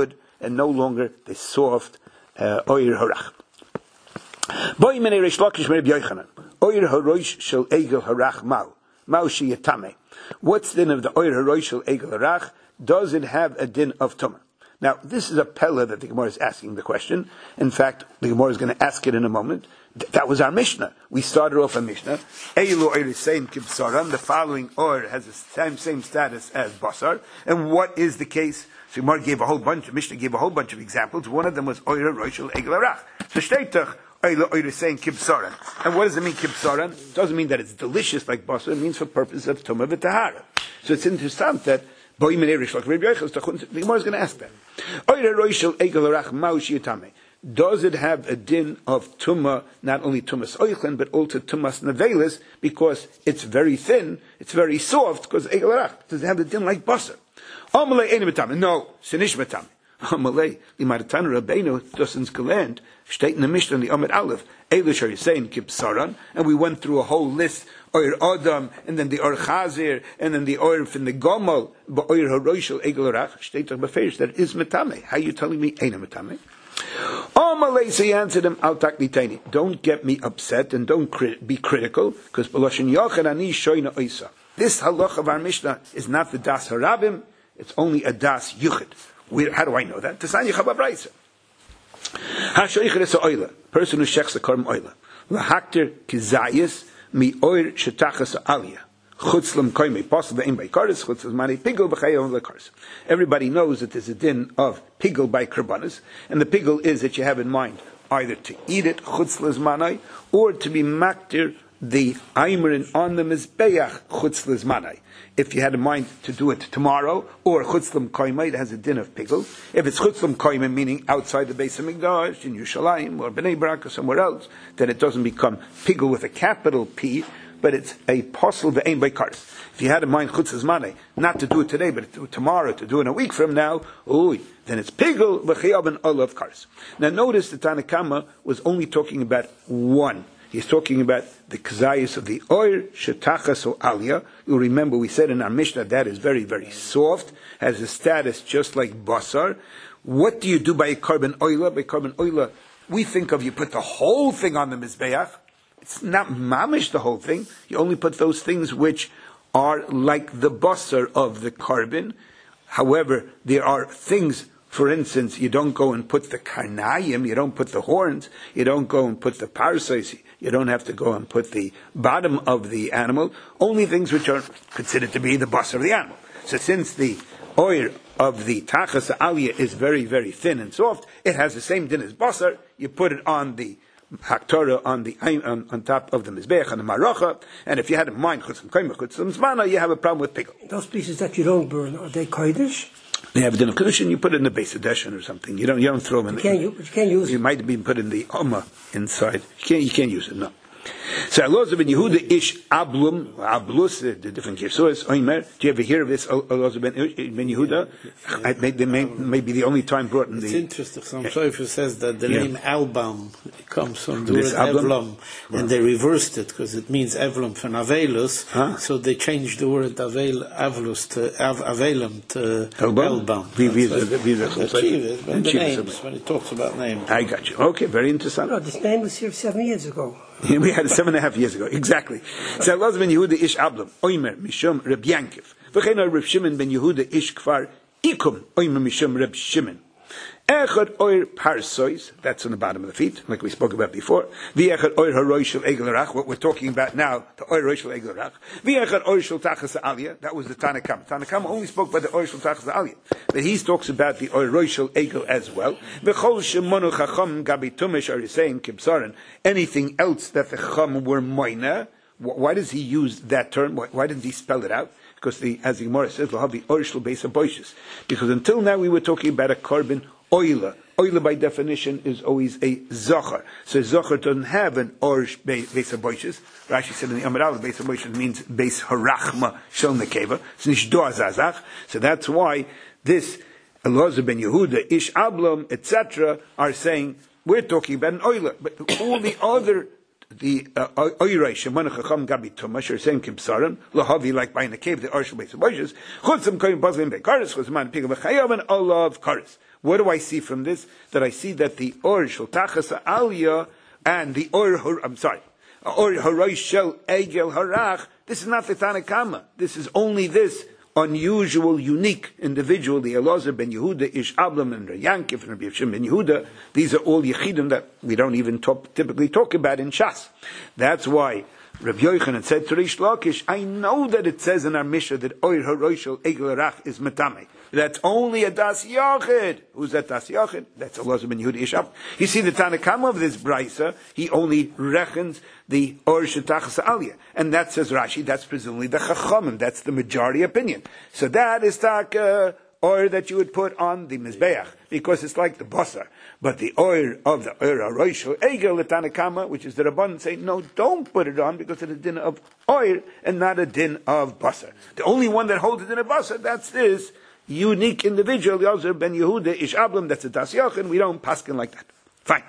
and no longer the soft oir harach. Boy mene Reish Lakish Rabbi Yochanan. Oir harosh shel egel harach mau. Mau sheyatame. What's the din of the oir harosh shel egel harach? Does it have a din of tumah? Now, this is a pella that the Gemara is asking the question. In fact, the Gemara is going to ask it in a moment. Th- that was our Mishnah. We started off a Mishnah. Eilu oirisein kibsaram. The following or has the same, same status as basar. And what is the case? So Gemara gave a whole bunch, Mishnah gave a whole bunch of examples. One of them was oira roshel egel harach. So shteitach eilu oirisein kibsaram. And what does it mean kibsaram? It doesn't mean that it's delicious like basar. It means for purpose of tumah v'tahara. So it's interesting that the Gemara is going to ask that. Does it have a din of tumah, not only tumas oichen, but also tumas nevelis, because it's very thin, it's very soft, because egel harach. Does it have a din like basar? No, sinish matame. Amalei, limaratan rabbeinu, doesn't gelernt, steht in the Mishnah in the Amid Aleph, Eilish are saying kibsaran, and we went through a whole list, Oir Adam, and then the Or Chazir, and then the Oir from the Gomel, but Oir Haroshel Egel Harach, steht doch beferish, that is metame. How are you telling me, ain't metame? Amalei, so he answered him, Al takli taini. Don't get me upset, and don't crit- be critical, because Baloshin Yochad Ani Shoyna Oisa. This halach of our Mishnah is not the Das Harabim, it's only a Das Yuchid. Where, how do I know that? Person who shechs a korban oila. Lahakter kizayis mi oir shetachas aliyah. Chutzlam koime possible in by karis chutzlam mani pigel b'chayom lekaris. Everybody knows that there's a din of pigel by karbanis, and the pigel is that you have in mind either to eat it chutzlas manai or to be maktir the aimerin on the mizbeach chutzlas manai. If you had in mind to do it tomorrow, or chutzlam koima, it has a din of pigel. If it's chutzlam koima, meaning outside the base of Mikdash, in Yerushalayim, or Bnei Brak, or somewhere else, then it doesn't become pigel with a capital P, but it's a posel ve'ein by karis. If you had in mind chutzlas manai, not to do it today, but to do it tomorrow, to do it in a week from now, ooh, then it's pigel v'chayav and olav karis. Now notice the Tanna Kama was only talking about one. He's talking about the kazayas of the oir, shetachas or aliyah. You'll remember we said in our Mishnah that is very, very soft, has a status just like basar. What do you do by a korban oila? By korban oila, we think of you put the whole thing on the mizbeach. It's not mamish the whole thing. You only put those things which are like the basar of the korban. However, there are things. For instance, you don't go and put the karnayim, you don't put the horns, you don't go and put the parasais, you don't have to go and put the bottom of the animal, only things which are considered to be the basar of the animal. So since the oil of the tachas aliyah is very, very thin and soft, it has the same din as basar, you put it on the haktorah, on the on, on top of the mizbeach and the maracha, and if you had in mind chutzim koimah, chutzim zmana, you have a problem with pickle. Those pieces that you don't burn, are they kodesh? They have a din of kedushin. You put it in the base of deshin or something. You don't. You don't throw them in. You the, can't. You, you can't use. You might be put in the oma inside. You can't. You can't use it. No. So Elazar ben Yehuda ish ablum ablus the different kirsos. Oimer. Do you ever hear of this Elazar ben Yehuda? I may, they may, may be the only time brought in the. It's interesting. Some Shofar says that the yeah. name Albam comes from the word This Ablam? Evlom, Wow. and they reversed it because it means Evlom from Avelus. Huh? So they changed the word Avel Avelus to Av, Avelum to Elbam? Elbam. We- we- That's we- we- what- we- Achieve it, when the Achieve it names, somewhere. when it talks about names. I got you. Okay, very interesting. No, this name was here seven years ago. We had it seven and a half years ago. Exactly. So Elazar ben Yehuda ish ablum. Oimer mishum Reb Yankiv. V'chein Reb Shimon ben Yehuda ish kfar ikum. Oimer mishum Reb Shimon. Echad oir parsois, that's on the bottom of the feet, like we spoke about before. V'echad oir haroishel egel harach, what we're talking about now, the oir haroishel egel harach. V'echad oir shel tachas aliyah, that was the Tanna Kama. Tanna Kama only spoke about the oir shel tachas aliyah, but he talks about the oir haroishel egel as well. V'chol shemonu chacham gabi tumish are saying kibsaran, anything else that the chacham were moina. Why does he use that term? Why, why didn't he spell it out? Because the, as the Gemara says, "Lo havi oir shel beis haboishes." Because until now we were talking about a korban oila. Oila by definition is always a zocher. So zocher doesn't have an orish beis haboishes. Rashi said in the Amar Aleph, beis haboishes means beis harachma shel nekeva. It's nishdo azazach. So that's why this Elazar ben Yehuda, Ish Ablam, et cetera, are saying we're talking about an oila, but all the other the oirei shemana chacham gabi tumash are saying kibsarim lahavi like by in the cave the arshel beis haboishes chutzim koyim bazlim beikaris chutzman pigam v'chayav and olav karis. What do I see from this? That I see that the or shel tachas aliyah and the or, I'm sorry, or harosh shel egel harach, this is not the Tanakama. This is only this unusual, unique individual, the Elazar ben Yehuda, Ish Ablam and Yankiv and Rabbi Yishim ben Yehuda. These are all Yechidim that we don't even talk, typically talk about in Shas. That's why Rabbi Yochanan said to Rish Lakish, I know that it says in our Mishnah that Oir Haroshel Egel Rach is Metame. That's only a Das Yachid. Who's that Das Yachid? That's Elazar ben Yehuda Ish Ablam. You see the Tanakama of this Brisa, he only reckons the Or Shetachas Aliyah. And that says Rashi, that's presumably the Chachamim. That's the majority opinion. So that is tak uh, oil that you would put on the Mizbeach, because it's like the Basar. But the oil of the Or HaRoshel Egel, the Tanakama, which is the Rabban, say, no, don't put it on because it's a din of oil and not a din of Basar. The only one that holds it in a Basar, that's this unique individual, the Elazar ben Yehuda Ish Ablam, that's a Das Yachid. We don't paskin like that. Fine.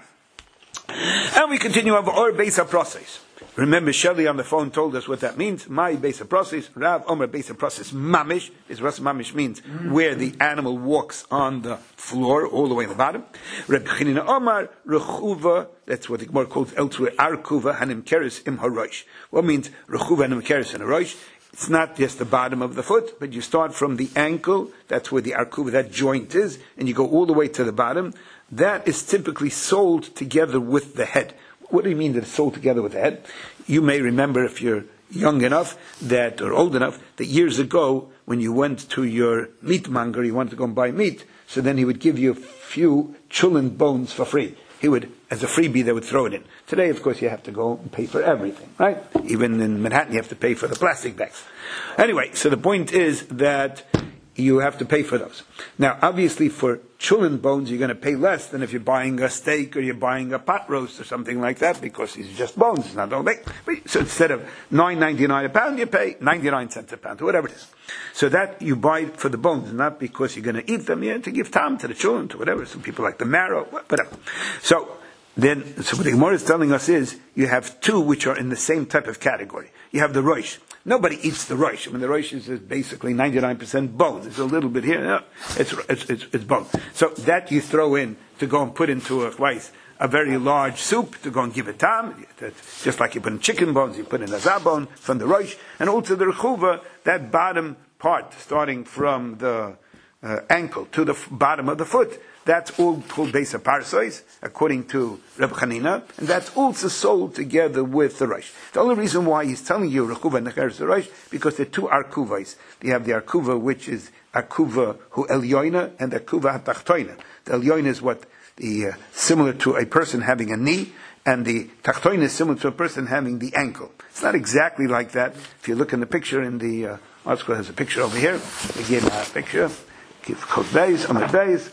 And we continue over or Beis HaProses. Remember, Shelley on the phone told us what that means. My Beis HaProses, Rav Omer Beis HaProses Mamish, is what Mamish means, where the animal walks on the floor, all the way in the bottom. Reb Chanina Omar Rechuva, that's what the Gemara calls elsewhere, Arkuva Hanim Keres Im Harosh. What means Rechuva Hanim Keres in Harosh? It's not just the bottom of the foot, but you start from the ankle, that's where the Arkuva, that joint is, and you go all the way to the bottom. That is typically sold together with the head. What do you mean that it's sold together with the head? You may remember, if you're young enough that, or old enough, that years ago, when you went to your meat monger, you wanted to go and buy meat, so then he would give you a few chulin bones for free. He would, as a freebie, they would throw it in. Today, of course, you have to go and pay for everything, right? Even in Manhattan, you have to pay for the plastic bags. Anyway, so the point is that you have to pay for those. Now, obviously, for chulin bones, you're going to pay less than if you're buying a steak or you're buying a pot roast or something like that, because these are just bones, it's not all big. So instead of nine ninety-nine a pound, you pay ninety-nine cents a pound, or whatever it is. So that you buy for the bones, not because you're going to eat them, you have to give time to the chulin, to whatever. Some people like the marrow, whatever. So then, so what the Gemara is telling us is, you have two which are in the same type of category. You have the rosh. Nobody eats the rosh. I mean, the rosh is basically ninety-nine percent bone. There's a little bit here. No, it's, it's, it's, it's bone. So that you throw in to go and put into a rice, a very large soup, to go and give it time. Just like you put in chicken bones, you put in a zabon from the rosh. And also the rechuva, that bottom part, starting from the uh, ankle to the f- bottom of the foot, that's all called Beis HaParsos, according to Reb Chanina, and that's also sold together with the Rosh. The only reason why he's telling you Rechuva and Necheres the Rosh, because there are two Arkuvas. You have the Arkuva, which is Arkuva hu Elyoina, and Arkuva HaTachtoina. The Elyoina is what the uh, similar to a person having a knee, and the Tachtoina is similar to a person having the ankle. It's not exactly like that. If you look in the picture in the uh, article, has a picture over here. Again, a picture. Give code days, Amad days.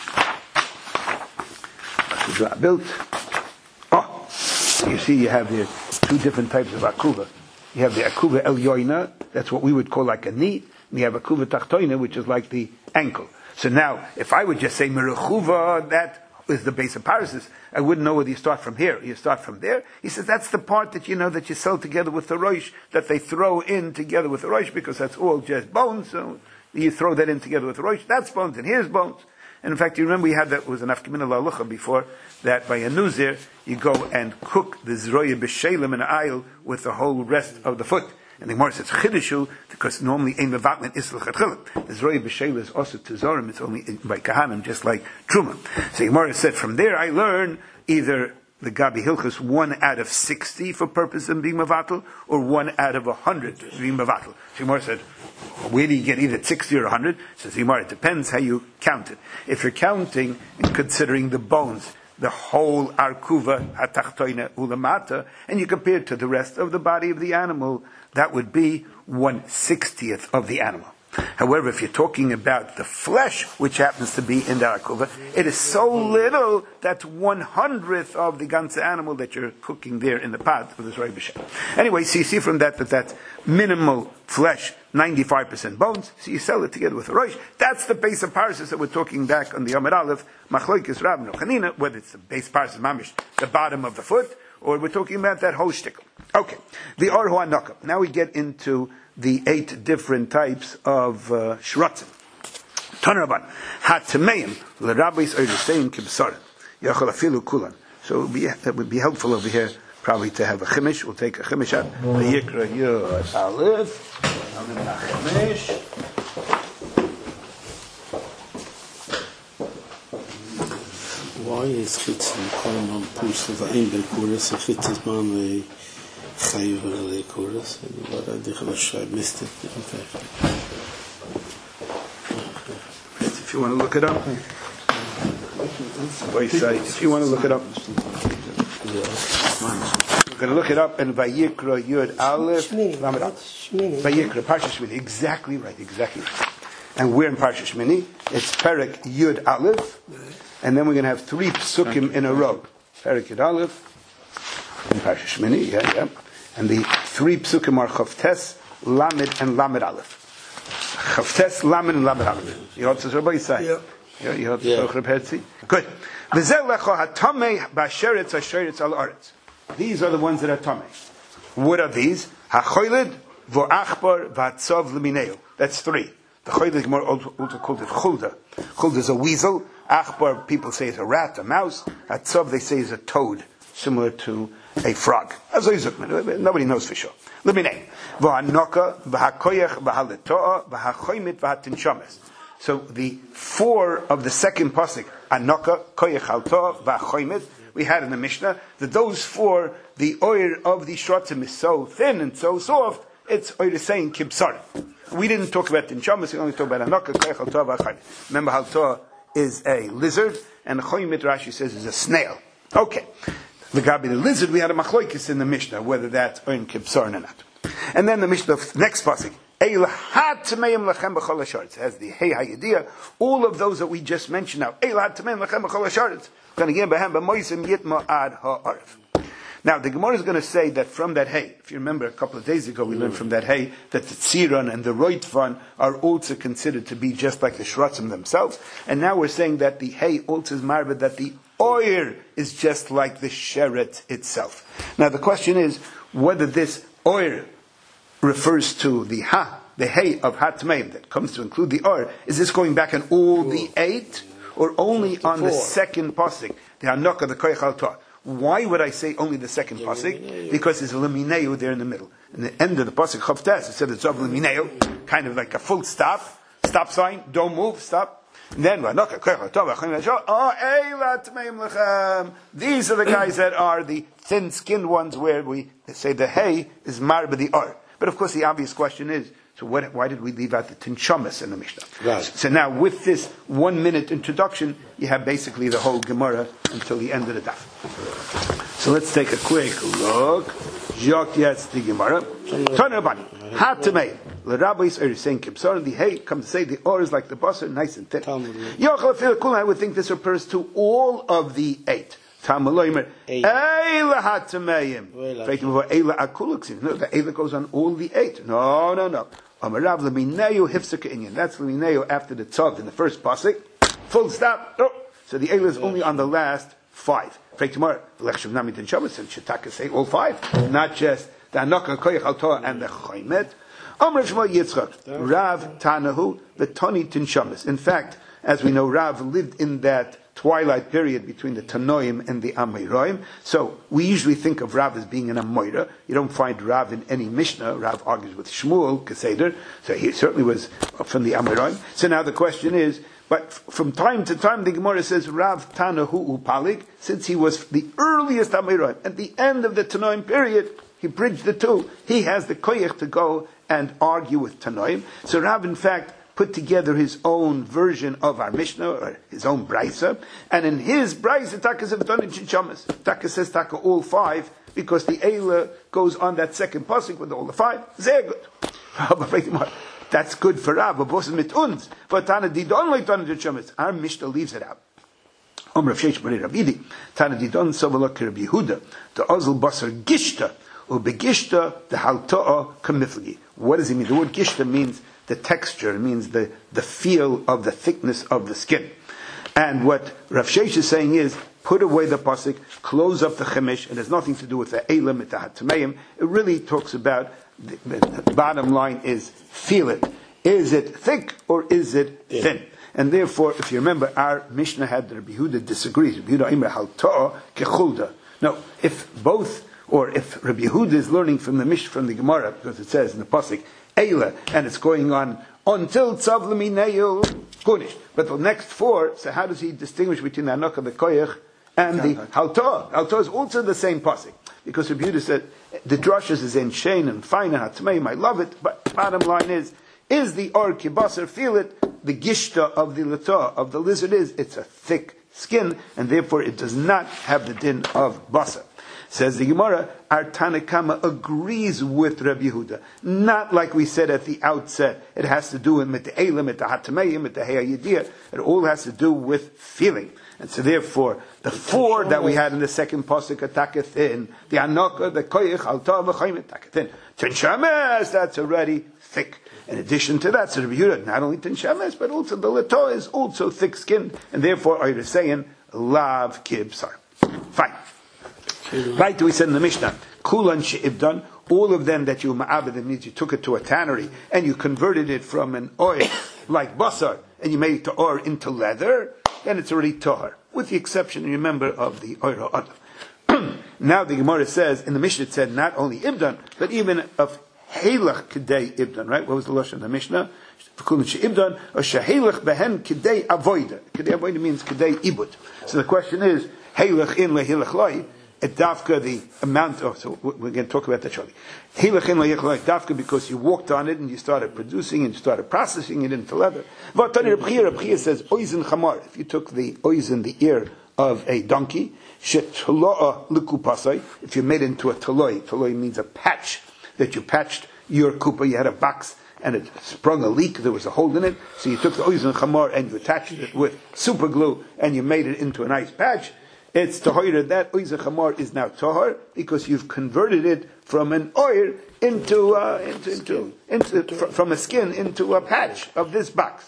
Built. Oh, you see, you have here two different types of akuva. You have the akuva elyoina, that's what we would call like a knee, and you have akuva tachtoina, which is like the ankle. So now, if I would just say merechuva, that is the base of parasis, I wouldn't know whether you start from here or you start from there. He says that's the part that you know that you sell together with the rosh, that they throw in together with the rosh, because that's all just bones. So you throw that in together with the rosh. That's bones, and here's bones. And in fact, you remember we had that was an afkamina la'alucha before, that by a nuzir, you go and cook the zroya b'shelim in an aisle with the whole rest of the foot. And the Gemara says chidushu, because normally ein mevatlen isl chatchilim. The zroya b'shelim is also tezorim, it's only by kahanim, just like truma. So the Gemara said, from there I learn either the Gabi Hilchus, one out of sixty for purpose of being mevatel, or one out of a hundred being mevatel. So the Gemara said, where do you get either sixty or a hundred? Says the Gemara, it depends how you count it. If you're counting and considering the bones, the whole arkuva hatachtoina ulamata, and you compare it to the rest of the body of the animal, that would be one sixtieth of the animal. However, if you're talking about the flesh, which happens to be in the arkuva, it is so little that one hundredth of the ganze animal that you're cooking there in the pot with this roy b'shem. Anyway, so you see from that that that's minimal flesh, ninety-five percent bones, so you sell it together with the rosh. That's the base of parsis that we're talking back on the Amud Aleph, Machloikis Rab and Chanina, whether it's the base parsis mamish, the bottom of the foot, or we're talking about that whole shtickle. Okay, the Or Huanaka. Now we get into the eight different types of uh, shrotzim. Tanraban Hatmeim l'Rabbis Oirisein Kibsar Yachol Afilu Kulan. So it would, be, it would be helpful over here probably to have a chimish. We'll take a chimish out. Vayikra Yud Aleph. Chimish. Why is Chitzin calling on Pusa the Einberg chorus and Chitzin man the Chayiv the chorus? But I think I missed it. If you want to look it up. If you want to look it up. We're going to look it up in Vayikra Yud Aleph. Vayikra, Parsha Shmini. Exactly right, exactly right. And we're in Parsha Shmini. It's Perek Yud Aleph. And then we're going to have three psukim in a row. Perek Yud Aleph. In Parsha Shmini, yeah, yeah. And the three psukim are Chavtes, Lamed, and Lamed Aleph. Chavtes, Lamed, and Lamed Aleph. You heard what Rabbi say? Yeah. You heard what Rabbi say? Good. These are the ones that are tamei. What are these? Hachoyled, vo'achbar, v'atzov, l'mineo. That's three. The choyled is more also called it chulda. Chulda is a weasel. Achbar, people say is a rat, a mouse. Atzov, they say is a toad, similar to a frog. Nobody knows for sure. L'mineo. V'anoka, v'hakoyach, v'haletoa, v'hachoymit, v'hatinchomes. So the four of the second pasuk, Anoka, Koyach Halto, Vachoymet, we had in the Mishnah, that those four, the oil of the shrotzim is so thin and so soft, it's oil saying kibsar. We didn't talk about Tinchamas, we only talked about Anoka, Koyach Halto, Vachoymet. Remember, Halto is a lizard, and Choymet, Rashi says, is a snail. Okay. The Gabi, the lizard, we had a machloikis in the Mishnah, whether that's oil kibsar or not. And then the Mishnah, next pasuk, as the Hey Hayidiyah, all of those that we just mentioned now. Now the Gemara is going to say that from that hay, if you remember a couple of days ago we learned from that hay that the Tziron and the Roitvan are also considered to be just like the Shrotzim themselves. And now we're saying that the hay also is marved, that the oir is just like the Sheret itself. Now the question is whether this oir refers to the ha, the hay of hatmeim that comes to include the or. Is this going back on all the eight, or only on the second pasuk, the hanoka, the koyach al torah? Why would I say only the second pasuk? Because there's a lemineu there in the middle. In the end of the pasuk chavtes, it said it's of lemineu, kind of like a full stop, stop sign, don't move, stop. And then hanoka, koyach al torah, oh, eila tmeim lechem. These are the guys that are the thin-skinned ones, where we say the hay is marba the or. But of course, the obvious question is, so what, why did we leave out the Tinchamas in the Mishnah? Right. So now, with this one-minute introduction, you have basically the whole Gemara until the end of the daf. So let's take a quick look. Jok yes the Gemara. Tanabani hatamei l'rabbis are saying kibsar. The hay comes to say the or is like the basar, nice and thin. I would think this refers to all of the eight. Tamaloimer, Eila Hatamayim. Eila Akuluksin. No, the Eila goes on all the eight. No, no, no. Amarav Lemineo Hifsaka Inyan. That's Lemineo after the Tzav in the first pasuk. Full stop. Oh. So the Eila is only on the last five. Tomorrow, Lechshav Namit and Shabbos and Shetaka say all five, not just the Anoka Koyach Al Torah and the Choymet. Amar Shmuel Yitzchak, Rav Tanahu, the Tani Tinshamas. In fact, as we know, Rav lived in that twilight period between the Tanoim and the Amoraim. So we usually think of Rav as being an Amoira. You don't find Rav in any Mishnah. Rav argues with Shmuel, Keseder. So he certainly was from the Amoraim. So now the question is, but from time to time the Gemara says Rav Tanahu Upalik, since he was the earliest Amoraim. At the end of the Tanoim period, he bridged the two. He has the koyach to go and argue with Tanoim. So Rav, in fact, put together his own version of our Mishnah, or his own Brisa, and in his Brisa, Taka have done in Chinchamas. Taka says Taka all five, because the Eila goes on that second pasuk with all the five. Sehr good. That's good for Rav, but both mit uns. For Tana Didon like done in Chinchamas. Our Mishnah leaves it out. Om Rav Sheish Bari Rabidi, Tana Didon Sovalok Rabbi Yehuda, the Ozel Basar Gishta, or Begishta, the Haltoa Kamiflagi. What does he mean? The word Gishta means the texture, means the, the feel of the thickness of the skin. And what Rav Sheish is saying is, put away the pasuk, close up the chemish, and has nothing to do with the elam, the hatameim. It really talks about, the, the bottom line is, feel it. Is it thick or is it thin? And therefore, if you remember, our Mishnah had the Rabbi Yehuda disagrees. Rabbi Yehuda Imer halta kechulda. No, if both, or if Rabbi Yehuda is learning from the Mishnah, from the Gemara, because it says in the pasuk Eila, and it's going on until Tzav L'Mineu Kunish. But the next four, so how does he distinguish between the Anaka, the Koyach, and the Halta? Halta is also the same pasuk. Because Rabbi Yehuda said, the drushes is in Shein and fine and Hatmeim, I love it, but bottom line is, is the Or Kibasar, feel it, the Gishta of the Lata, of the lizard is, it's a thick skin, and therefore it does not have the din of Basar. Says the Gemara, our Tanakama agrees with Rabbi Yehuda. Not like we said at the outset, it has to do with the Elam, with the Hatmeim, with the Hayayidiyah, it all has to do with feeling. And so therefore, the four that we had in the second pasuk ataketh in the Anaka, the Koyach, Alta, v'Chayim ataketh in. Tinshames, that's already thick. In addition to that, so Rabbi Yehuda, not only Tinshames, but also the Leto is also thick-skinned, and therefore are saying Lav Kibsar. Fine. Right, we said in the Mishnah, Kulan she'ibdan, all of them that you ma'abed, that means you took it to a tannery and you converted it from an oil like basar and you made it to or into leather, then it's already tahar, with the exception, remember, of the oil adam. Now the Gemara says, in the Mishnah it said not only ibdan, but even of halach kedei ibdan, right? What was the lashon in the Mishnah? Kulan she'ibdan, or shehalach behen kedei avoida. Kedei avoida means kedei ibud. So the question is, halach in lehilach loi, at dafka the amount of, so we're going to talk about that shortly. Hilachin la'yechloi dafka, because you walked on it and you started producing and you started processing it into leather. V'atani Rabchia, Rabchia says oizen chamar. If you took the oizen, the ear of a donkey, shetloa likupasai. If you made it into a taloi, taloi means a patch that you patched your kupa. You had a box and it sprung a leak. There was a hole in it, so you took the oizen chamar and you attached it with super glue and you made it into a nice patch. It's tahor. That oizer chamar is now tahor because you've converted it from an oil into, uh, into, into, into fr- from a skin into a patch of this box.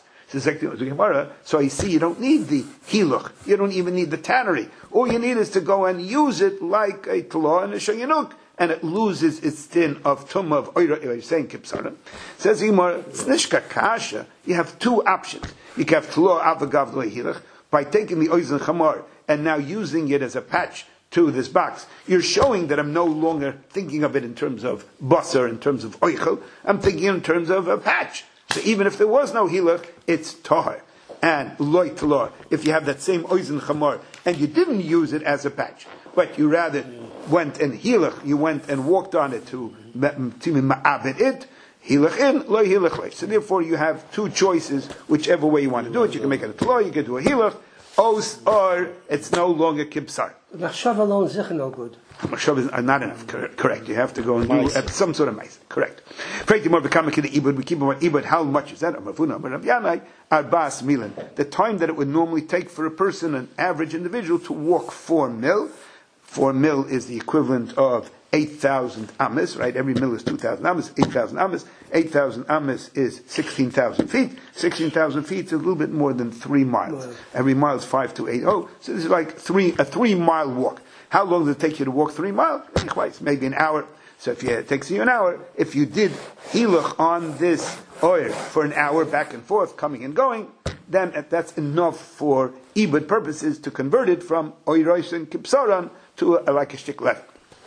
So you see, you don't need the hiluch. You don't even need the tannery. All you need is to go and use it like a tlah and a shayanuk, and it loses its din of tumah of oira. You're saying kipsara. Says Gemara, tznishka kasha. You have two options. You can have tlah avagav lehiluch by taking the oizen chamar and now using it as a patch to this box. You're showing that I'm no longer thinking of it in terms of basar, in terms of oichel. I'm thinking in terms of a patch. So even if there was no hiluch, it's tahar. And loy talor, if you have that same oizen chamar, and you didn't use it as a patch, but you rather went and hiluch, you went and walked on it to ma'abed it, hiluch in, loy hiluch loy. So therefore you have two choices, whichever way you want to do it. You can make it a talor, you can do a hiluch, Os, or it's no longer kibsar. Machshav alone is no good. Machshav is not enough. Correct. You have to go and do uh, some sort of mice. Correct. Frankly, more become a kid ibud. We keep on ibud. How much is that? Arbas milan. The time that it would normally take for a person, an average individual, to walk four mil. Four mil is the equivalent of eight thousand amas, right? Every mil is two thousand amas, eight thousand amas. eight thousand amas is sixteen thousand feet. sixteen thousand feet is a little bit more than three miles. Wow. Every mile is five to eight. Oh, so this is like three, a three mile walk. How long does it take you to walk three miles? Maybe an hour. So if you, it takes you an hour, if you did hiluch on this oil for an hour back and forth, coming and going, then that's enough for ibud purposes to convert it from oirois and kipsaran to a, like a shtik leather.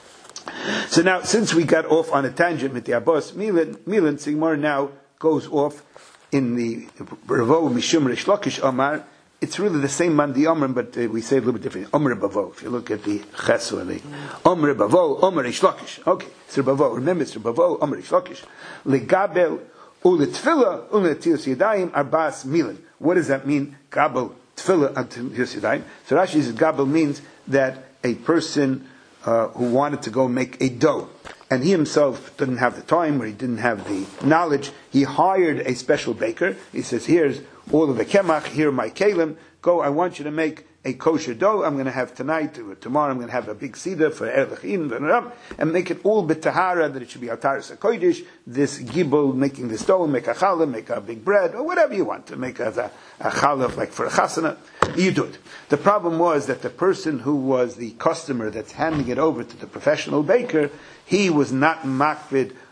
So now, since we got off on a tangent with the Abbas Milan, Milan Sigmar now goes off in the Ravo Mishum Rish Lakish Omar. It's really the same man, the Omar, but uh, we say it a little bit different. Omar Bavo. If you look at the Chesu and the Omar Bavo, Omar Rish Lakish. Okay, Sir Bavo. Remember, Sir Bavo, Omar Rish Lakish. Legabel uletfila uletios yadayim arbas Milan. What does that mean? Gabel tfila uletios yadayim. So Rashi says Gabel means that a person Uh, who wanted to go make a dough, and he himself didn't have the time, or he didn't have the knowledge. He hired a special baker. He says, "Here's all of the kemach. Here are my kalim. Go. I want you to make a kosher dough. I'm going to have tonight or tomorrow. I'm going to have a big seder for erlechin and make it all b'tahara, that it should be ataras hakodesh. This gibel, making this dough, make a challah, make a big bread, or whatever you want to make as a, a challah, like for a chasana. You do it." The problem was that the person who was the customer that's handing it over to the professional baker, he was not makvid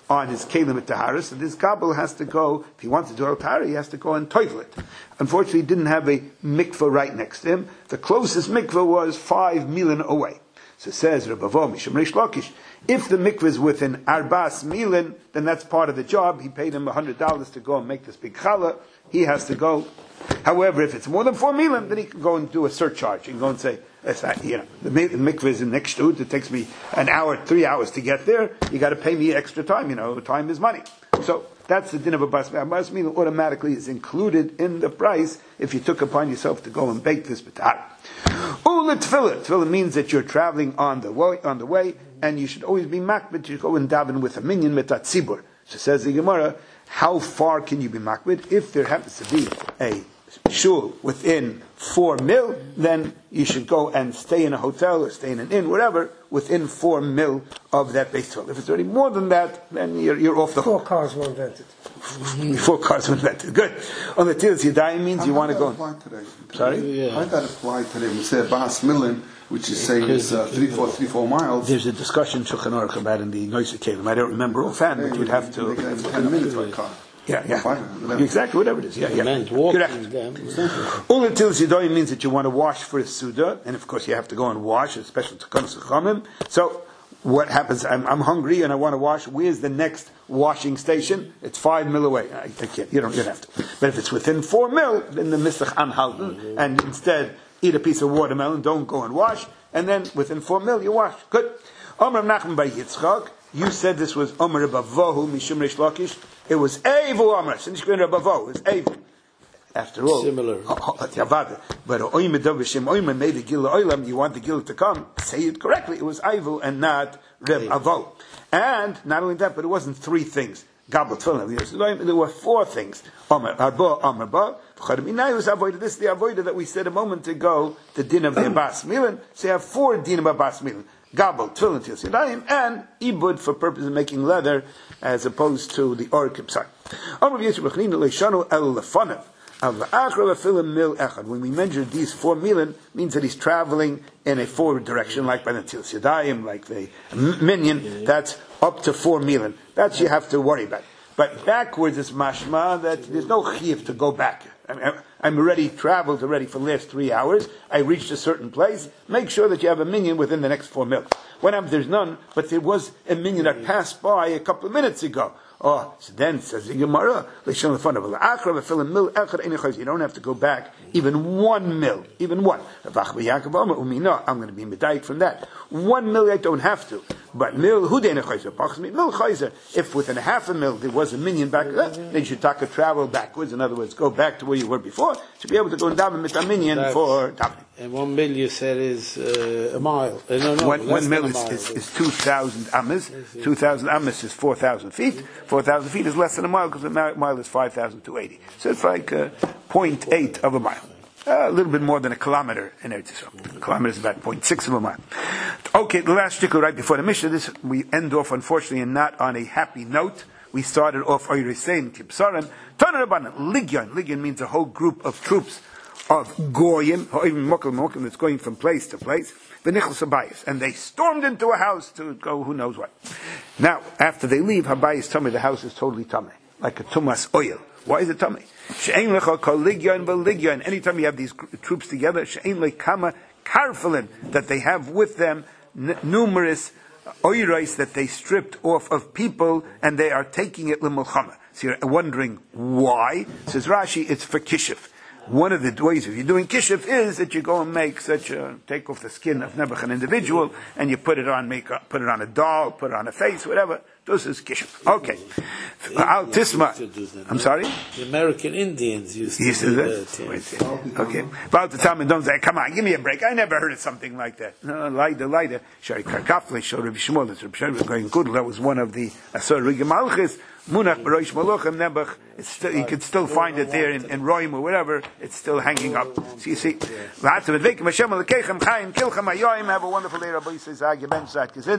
on his kelim at taharis, and this gabel has to go, if he wants to do al tahara, he has to go and toivel it. Unfortunately, he didn't have a mikveh right next to him. The closest mikveh was five milin away. So it says, Rabbi Vo, Mishum Reish Lakish, if the mikveh is within arbas milin, then that's part of the job. He paid him one hundred dollars to go and make this big challah. He has to go. However, if it's more than four milin, then he can go and do a surcharge and go and say, you know, the mikveh is next to it. It takes me an hour, three hours to get there. You got to pay me extra time. You know, time is money. So that's the din of a bas milah. Bas milah automatically is included in the price if you took upon yourself to go and bake this b'tar. Ula tefillah. Tefillah means that you're traveling on the way, on the way, and you should always be makbid. You go and daven with a minyan metat tzibur. So says the Gemara, how far can you be makbid? If there happens to be a shul within four mil, then you should go and stay in a hotel or stay in an inn, whatever, within four mil of that base tool. If it's already more than that, then you're, you're off the Four hook. cars were invented. Four cars were invented. Good. On the Tilas Yadayim means How you want to go. Apply today? Sorry? Yeah. How did that apply today? We say Bas Milin, which is saying it's uh, three, four, three, four miles. There's a discussion Shulchan Aruch about in the Noisy Kalim. I don't remember offhand, but you'd have to. Make it ten minutes by car. Yeah, yeah. Fine. Exactly, whatever it is. Yeah, yeah. meant walking Correct. them. All until Zidoim means that you want to wash for a Suda, and of course you have to go and wash, especially to Kanas Chachamim. So, what happens? I'm, I'm hungry and I want to wash. Where's the next washing station? It's five mil away. I, I can't. You don't. You don't have to. But if it's within four mil, then the Misach Anhalten, and instead eat a piece of watermelon. Don't go and wash, and then within four mil you wash. Good. Omer Nachman Bar Yitzchak. You said this was Omer Rabavohu Mishum Reish Lakish. It was Eivu Omer. Since you Rabavohu, it's Eivu. After all, similar. But Oimed Dovishim Oimed made the Gila Oilam. You want the Gila to come? Say it correctly. It was Eivu and not Reb Avo. And not only that, but it wasn't three things. Gabel Tefillin. There were four things. Omer Arba Omer Ba. This is the avodah that we said a moment ago. The din of the Abbas Milan. So you have four din of Abbas Milan. Gabel, Tefillin, Tilas Yadayim, and Ibud for purpose of making leather, as opposed to the Or Kipsai. When we measure these four milan, means that he's traveling in a forward direction, like by the Tilas Yadayim, like the minion, that's up to four milan. That you have to worry about. But backwards is mashma that there's no chiyuv to go back. I'm already traveled already for the last three hours. I reached a certain place. Make sure that you have a minion within the next four mil. What happens? There's none, but there was a minion that passed by a couple of minutes ago. Oh, so then says the Gemara, you don't have to go back even one mil, even one. I'm going to be medayik from that. One mil I don't have to, but mil mil chayzer. If within a half a mil there was a minion back, then you should take a travel backwards. In other words, go back to where you were before to be able to go and daven with a minion for davening. And one mil you said is uh, a mile. Uh, no, no, one, one mil is, is, is two thousand amas. Two thousand amas is four thousand feet. Four thousand feet is less than a mile because a mile is five thousand two eighty. So it's like uh, point eight of a mile. Uh, a little bit more than a kilometer in Eretz Yisrael. A kilometer is about point six of a mile. Okay, the last shtickle right before the Mishnah. This we end off, unfortunately, and not on a happy note. We started off Oyresein Kibsarim. Tanarabanan Ligyon. Ligyon means a whole group of troops of Goyim, or even Mokel Mokel, that's going from place to place, the Nichlas Habayis. And they stormed into a house to go who knows what. Now, after they leave, Habayis told me the house is totally tummy, like a tumas oil. Why is it tummy? She'ein lecha kol ligyon v'ligyon. Anytime you have these troops together, she'ein lekama karfelin, that they have with them n- numerous oirais that they stripped off of people, and they are taking it l'mulchama. So you're wondering why? Says Rashi, it's for kishuf. One of the ways of you doing kishuf is that you go and make such a, take off the skin of Nebuch, an individual, and you put it on makeup, put it on a doll, put it on a face, whatever. This is kishuf. Okay. Al Tisma. I'm sorry? The American Indians used to, used to do that. that yeah. Okay. About the time and don't say, come on, give me a break. I never heard of something like that. No, Laida, Laida. Shari Karkafle, showed Rabbi Shmuel, that Rabbi Shmuel was going good. That was one of the Asur Rigim Malchis. Munach Barosh Malochem Nebuch. It's still, you can still find it there in, in Roim or whatever. It's still hanging up. So you see, have a wonderful day, Rabbi Yisrael Zag, Ben Zad Gezin.